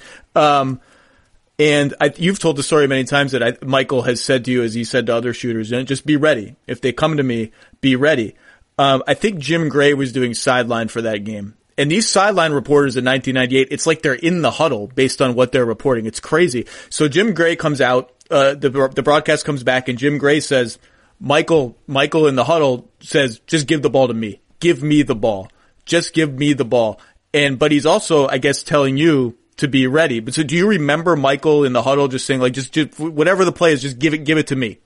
And you've told the story many times that Michael has said to you, as he said to other shooters, just be ready. If they come to me, be ready. I think Jim Gray was doing sideline for that game. And these sideline reporters in 1998, it's like they're in the huddle based on what they're reporting. It's crazy. So Jim Gray comes out, the broadcast comes back, and Jim Gray says, Michael in the huddle says, just give the ball to me. Give me the ball. Just give me the ball. But he's also, I guess, telling you to be ready. But so do you remember Michael in the huddle just saying, like, just whatever the play is, just give it to me?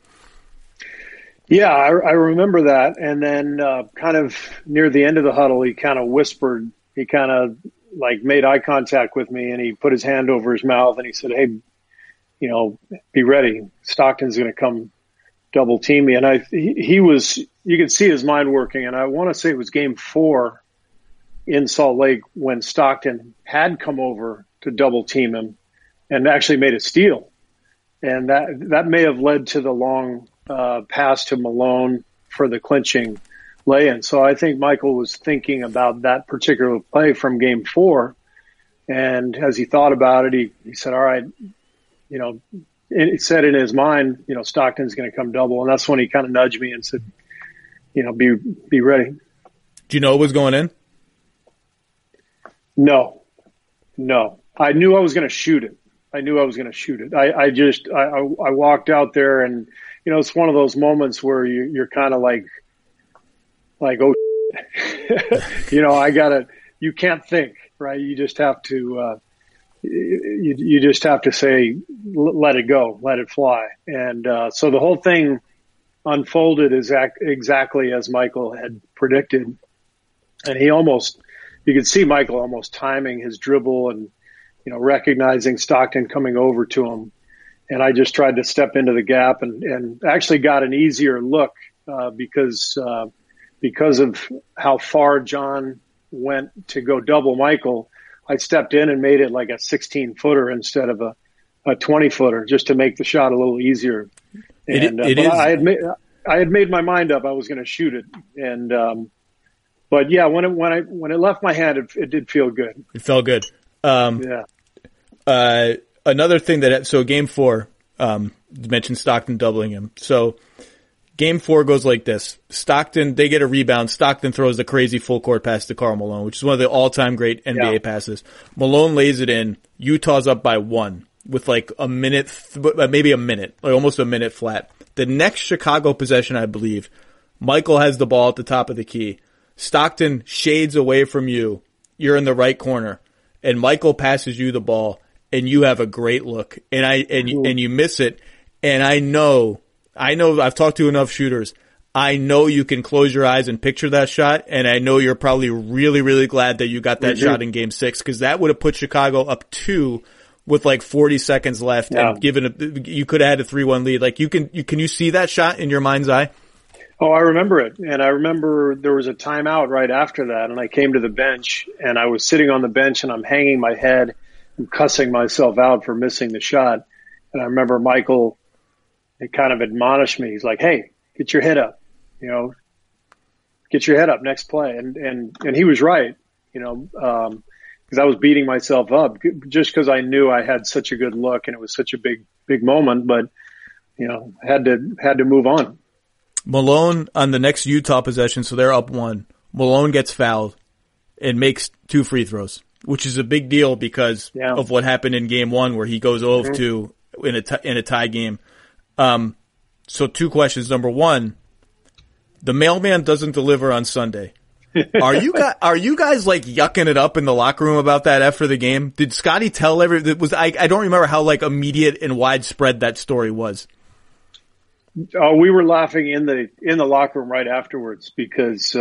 Yeah, I remember that. And then, kind of near the end of the huddle, he kind of whispered, he kind of like made eye contact with me, and he put his hand over his mouth and he said, hey, be ready. Stockton's going to come double team me. And you could see his mind working. And I want to say it was game 4 in Salt Lake when Stockton had come over to double team him and actually made a steal. And that may have led to the long pass to Malone for the clinching lay-in. So I think Michael was thinking about that particular play from game 4. And as he thought about it, he said, all right, it said in his mind, Stockton's going to come double. And that's when he kind of nudged me and said, be ready.
Do you know what was going in?
No. I knew I was going to shoot it. I walked out there, and, it's one of those moments where you're kind of like, oh, you can't think, right? You just have to, you just have to say, let it go, let it fly. And so the whole thing unfolded exactly as Michael had predicted. And you could see Michael almost timing his dribble and, recognizing Stockton coming over to him. And I just tried to step into the gap and actually got an easier look because of how far John went to go double Michael. I stepped in and made it like a 16-footer instead of a 20-footer, just to make the shot a little easier. And I had made my mind up I was going to shoot it. And but yeah, when it left my hand, it did feel good.
It felt good. Yeah. Another thing so game 4, you mentioned Stockton doubling him. So Game 4 goes like this. Stockton, they get a rebound. Stockton throws the crazy full court pass to Karl Malone, which is one of the all-time great NBA passes. Malone lays it in. Utah's up by 1 with like a minute, maybe a minute, like almost a minute flat. The next Chicago possession, I believe, Michael has the ball at the top of the key. Stockton shades away from you. You're in the right corner, and Michael passes you the ball, and you have a great look, and you miss it. And I know I've talked to enough shooters. I know you can close your eyes and picture that shot, and I know you're probably really, really glad that you got that shot in Game 6, because that would have put Chicago up 2 with like 40 seconds left, and you could have had a 3-1 lead. Like can you see that shot in your mind's eye?
Oh, I remember it. And I remember there was a timeout right after that, and I came to the bench, and I was sitting on the bench, and I'm hanging my head and cussing myself out for missing the shot. And I remember Michael, he kind of admonished me. He's like, "Hey, get your head up, get your head up, next play." And he was right, because I was beating myself up just because I knew I had such a good look and it was such a big moment, but, had to move on.
Malone on the next Utah possession, so they're up 1. Malone gets fouled and makes 2 free throws, which is a big deal because of what happened in Game 1 where he goes 0-2 in a tie game. So 2 questions. Number 1, the mailman doesn't deliver on Sunday. Are you guys like yucking it up in the locker room about that after the game? Did Scotty tell I don't remember how like immediate and widespread that story was.
We were laughing in the locker room right afterwards because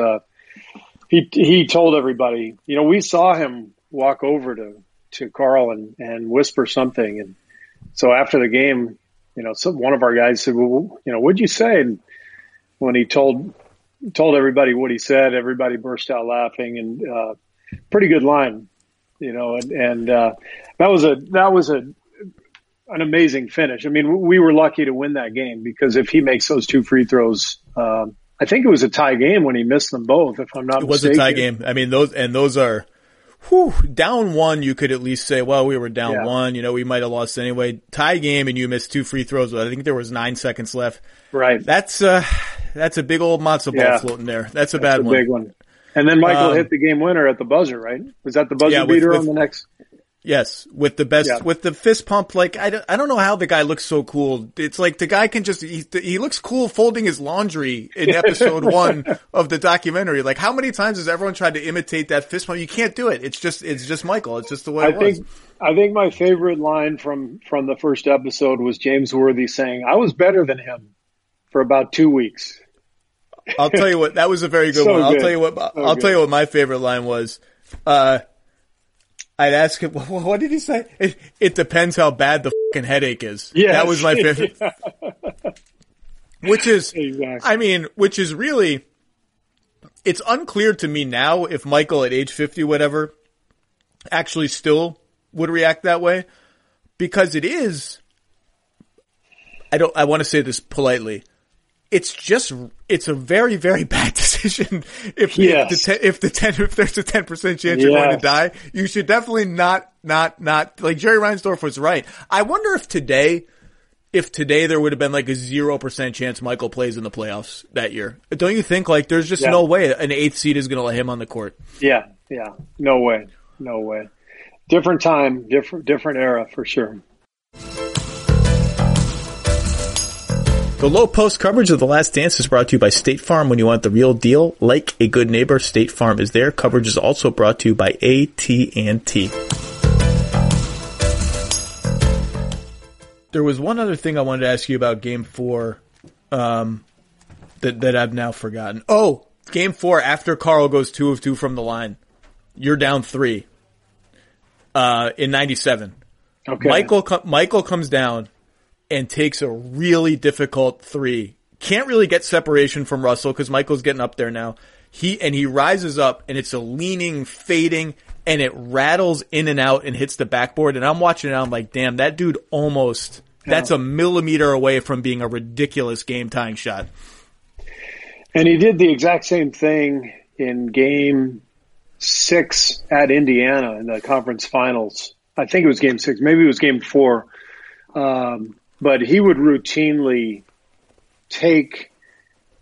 he told everybody. We saw him walk over to Karl and whisper something, and so after the game, one of our guys said, "Well, what'd you say?" And when he told everybody what he said, everybody burst out laughing, and pretty good line, and that was an amazing finish. I mean, we were lucky to win that game because if he makes those 2 free throws, I think it was a tie game when he missed them both, if I'm not mistaken. It was
a tie game. I mean, those are down 1. You could at least say, well, we were down 1. We might have lost anyway. Tie game, and you missed 2 free throws. I think there was 9 seconds left.
Right.
That's a big old matzo ball floating there. That's a bad one.
Big one. And then Michael hit the game winner at the buzzer, right? Was that the buzzer beater on the next?
Yes, with the fist pump. Like I don't know how the guy looks so cool. It's like the guy can he looks cool folding his laundry in episode 1 of the documentary. Like how many times has everyone tried to imitate that fist pump? You can't do it. It's just Michael. It's just the way it was.
I think my favorite line from the first episode was James Worthy saying, "I was better than him for about 2 weeks."
I'll tell you what, that was a very good one. I'll tell you what my favorite line was. I'd ask him, what did he say? It depends how bad the fucking headache is.
Yes.
That was my favorite. Which is, which is really, it's unclear to me now if Michael at age 50, whatever, actually still would react that way. Because it is, I want to say this politely. It's a very, very bad decision. If there's a 10% chance you're going to die, you should definitely not, like Jerry Reinsdorf was right. I wonder if today there would have been like a 0% chance Michael plays in the playoffs that year. Don't you think like there's just no way an 8th seed is going to let him on the court?
Yeah. No way. Different time, different era for sure.
The Low Post coverage of The Last Dance is brought to you by State Farm. When you want the real deal, like a good neighbor, State Farm is there. Coverage is also brought to you by AT&T. There was one other thing I wanted to ask you about Game 4 that I've now forgotten. Oh, Game 4, after Karl goes 2 of 2 from the line, you're down 3 in 97.
Okay.
Michael comes down and takes a really difficult 3. Can't really get separation from Russell because Michael's getting up there now. He rises up and it's a leaning, fading, and it rattles in and out and hits the backboard. And I'm watching it, I'm like, damn, that dude that's a millimeter away from being a ridiculous game-tying shot.
And he did the exact same thing in Game 6 at Indiana in the conference finals. I think it was Game 6. Maybe it was Game 4. But he would routinely take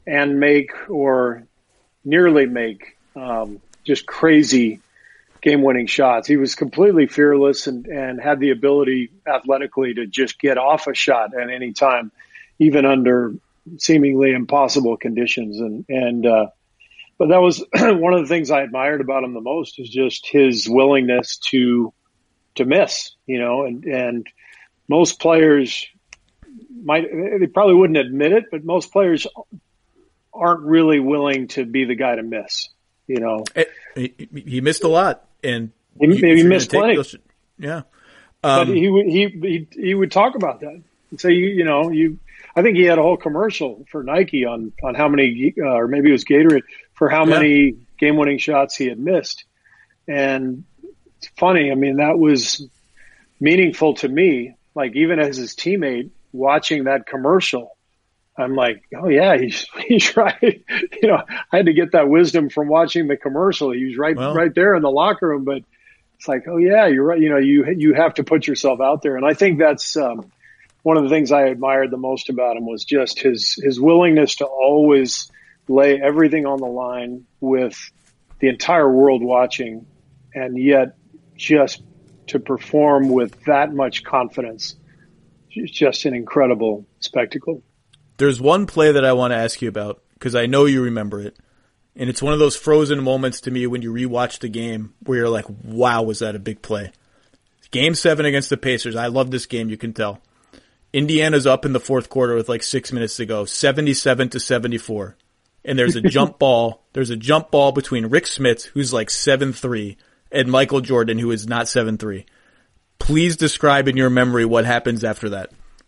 and make or nearly make just crazy game-winning shots. He was completely fearless and had the ability athletically to just get off a shot at any time, even under seemingly impossible conditions. But that was one of the things I admired about him the most, is just his willingness to miss, and most players they probably wouldn't admit it, but most players aren't really willing to be the guy to miss,
He missed a lot, and
he missed plenty.
Yeah.
But he would talk about that and say, I think he had a whole commercial for Nike on how many, or maybe it was Gatorade, for how many game-winning shots he had missed. And it's funny. I mean, that was meaningful to me. Like, even as his teammate watching that commercial, I'm like, oh yeah, he's right. I had to get that wisdom from watching the commercial. He was right there in the locker room, but it's like, oh yeah, you're right. You have to put yourself out there. And I think that's, one of the things I admired the most about him was just his willingness to always lay everything on the line with the entire world watching, and yet just to perform with that much confidence. It's just an incredible spectacle.
There's one play that I want to ask you about, because I know you remember it. And it's one of those frozen moments to me when you rewatch the game where you're like, wow, was that a big play? Game 7 against the Pacers. I love this game, you can tell. Indiana's up in the fourth quarter with like 6 minutes to go, 77-74. And there's a jump ball. There's a jump ball between Rick Smits, who's like 7'3", and Michael Jordan, who is not 7'3". Please describe in your memory what happens after that.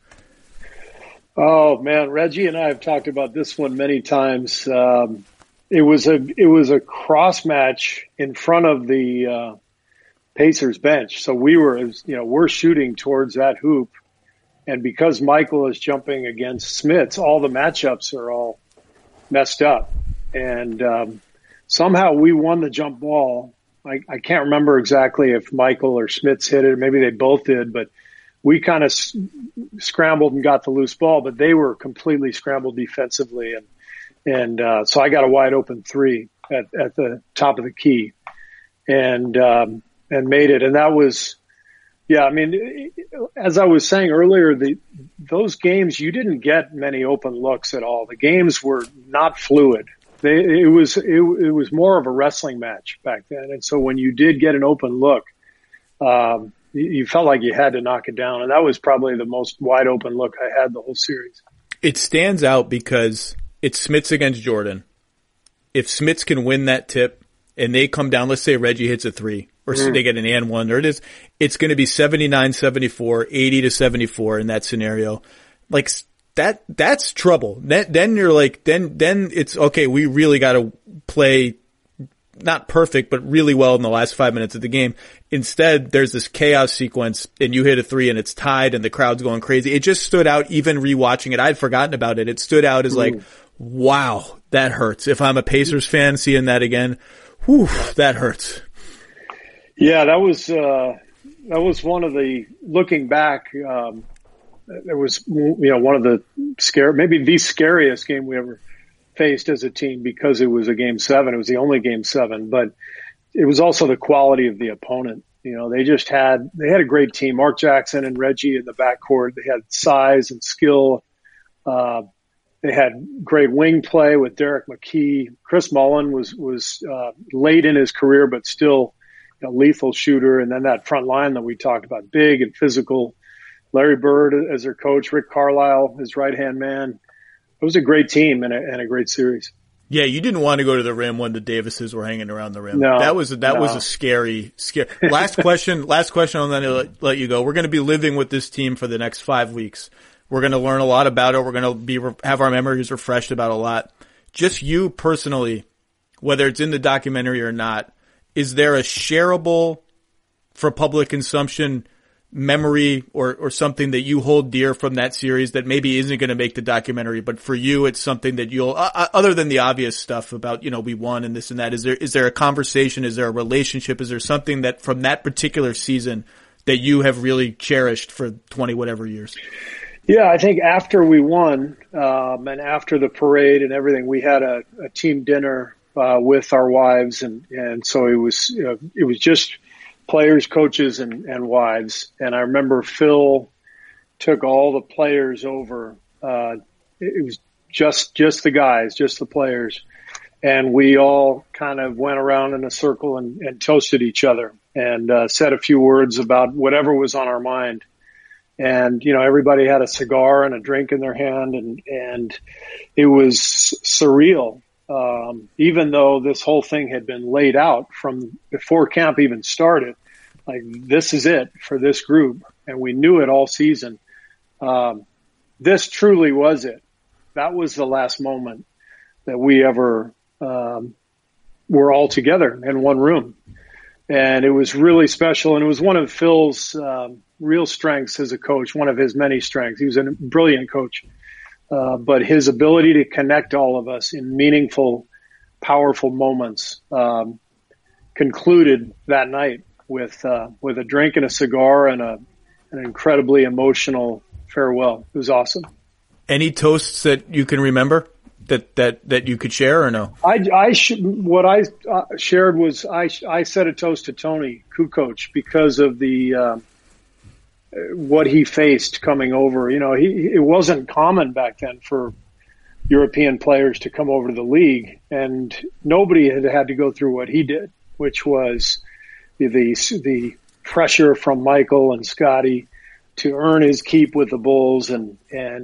Oh man, Reggie and I have talked about this one many times. It was a cross match in front of the Pacers bench. So we're shooting towards that hoop, and because Michael is jumping against Smits, all the matchups are all messed up. And somehow we won the jump ball. I can't remember exactly if Michael or Smits hit it, or maybe they both did, but we kind of scrambled and got the loose ball, but they were completely scrambled defensively. And so I got a wide open three at the top of the key and made it. And that was, I mean, as I was saying earlier, those games, you didn't get many open looks at all. The games were not fluid. It was more of a wrestling match back then. And so when you did get an open look, you felt like you had to knock it down. And that was probably the most wide open look I had the whole series.
It stands out because it's Smits against Jordan. If Smits can win that tip and they come down, let's say Reggie hits a three, or they get an and one, or it's going to be 79-74, 80-74 in that scenario. Like that's trouble. Then you're like, then it's okay. We really got to play not perfect, but really well in the last 5 minutes of the game. Instead, there's this chaos sequence and you hit a three and it's tied and the crowd's going crazy. It just stood out, even rewatching it. I'd forgotten about it. It stood out as like, wow, that hurts. If I'm a Pacers fan seeing that again, whew, that hurts.
Yeah, that was one of the, looking back, it was, one of the maybe the scariest game we ever faced as a team, because it was a game 7. It was the only game 7, but it was also the quality of the opponent. They had a great team. Mark Jackson and Reggie in the backcourt. They had size and skill. They had great wing play with Derek McKee. Chris Mullin was late in his career, but still a lethal shooter. And then that front line that we talked about, big and physical. Larry Bird as their coach, Rick Carlisle, his right-hand man. It was a great team and a great series.
Yeah, you didn't want to go to the rim when the Davises were hanging around the rim.
No,
that was a scary. Last question. I'm going to let you go. We're going to be living with this team for the next 5 weeks. We're going to learn a lot about it. We're going to have our memories refreshed about a lot. Just you personally, whether it's in the documentary or not, is there a shareable for public consumption memory or something that you hold dear from that series that maybe isn't going to make the documentary, but for you it's something that you'll, other than the obvious stuff about, we won and this and that, is there a conversation, is there a relationship, is there something that from that particular season that you have really cherished for 20 whatever years?
Yeah, I think after we won, and after the parade and everything, we had a team dinner with our wives, and so it was just players, coaches, and wives. And I remember Phil took all the players over. It was just the guys, just the players, and we all kind of went around in a circle and toasted each other and said a few words about whatever was on our mind. And, everybody had a cigar and a drink in their hand, and it was surreal. Even though this whole thing had been laid out from before camp even started, like, this is it for this group. And we knew it all season. This truly was it. That was the last moment that we ever, were all together in one room. And it was really special. And it was one of Phil's, real strengths as a coach, one of his many strengths. He was a brilliant coach. But his ability to connect all of us in meaningful, powerful moments, concluded that night with a drink and a cigar and an incredibly emotional farewell. It was awesome.
Any toasts that you can remember that you could share or no?
What I shared was I said a toast to Tony Kukoc because of the, what he faced coming over. It wasn't common back then for European players to come over to the league, and nobody had to go through what he did, which was the pressure from Michael and Scotty to earn his keep with the Bulls and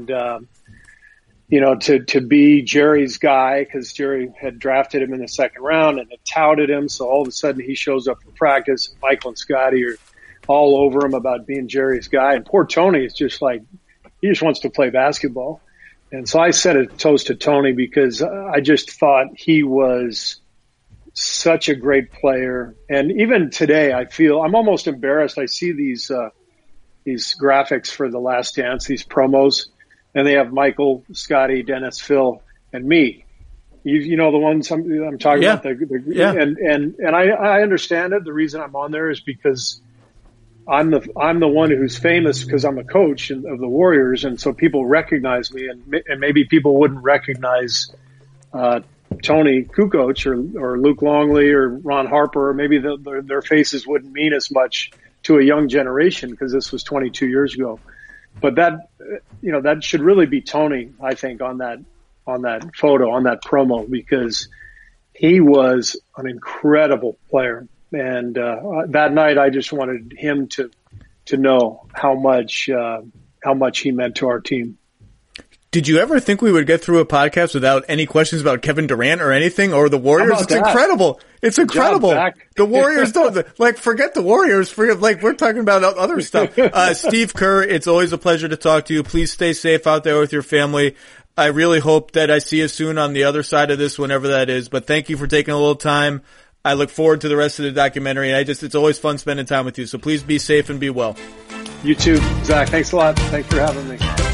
to be Jerry's guy, because Jerry had drafted him in the second round and had touted him. So all of a sudden he shows up for practice. Michael and Scotty are all over him about being Jerry's guy. And poor Tony is just like, he just wants to play basketball. And so I said a toast to Tony because I just thought he was such a great player. And even today, I feel I'm almost embarrassed. I see these graphics for The Last Dance, these promos, and they have Michael, Scotty, Dennis, Phil, and me. You know the ones I'm talking about.
Yeah.
And I understand it. The reason I'm on there is because I'm the one who's famous because I'm a coach of the Warriors, and so people recognize me, and maybe people wouldn't recognize Tony Kukoc or Luke Longley or Ron Harper, or maybe their faces wouldn't mean as much to a young generation because this was 22 years ago. But that should really be Tony, I think, on that photo, on that promo, because he was an incredible player. And that night, I just wanted him to know how much he meant to our team.
Did you ever think we would get through a podcast without any questions about Kevin Durant or anything, or the Warriors? It's incredible. It's incredible. The Warriors don't, forget the Warriors. We're talking about other stuff. Steve Kerr, it's always a pleasure to talk to you. Please stay safe out there with your family. I really hope that I see you soon on the other side of this, whenever that is. But thank you for taking a little time. I look forward to the rest of the documentary. It's always fun spending time with you. So please be safe and be well.
You too, Zach. Thanks a lot. Thanks for having me.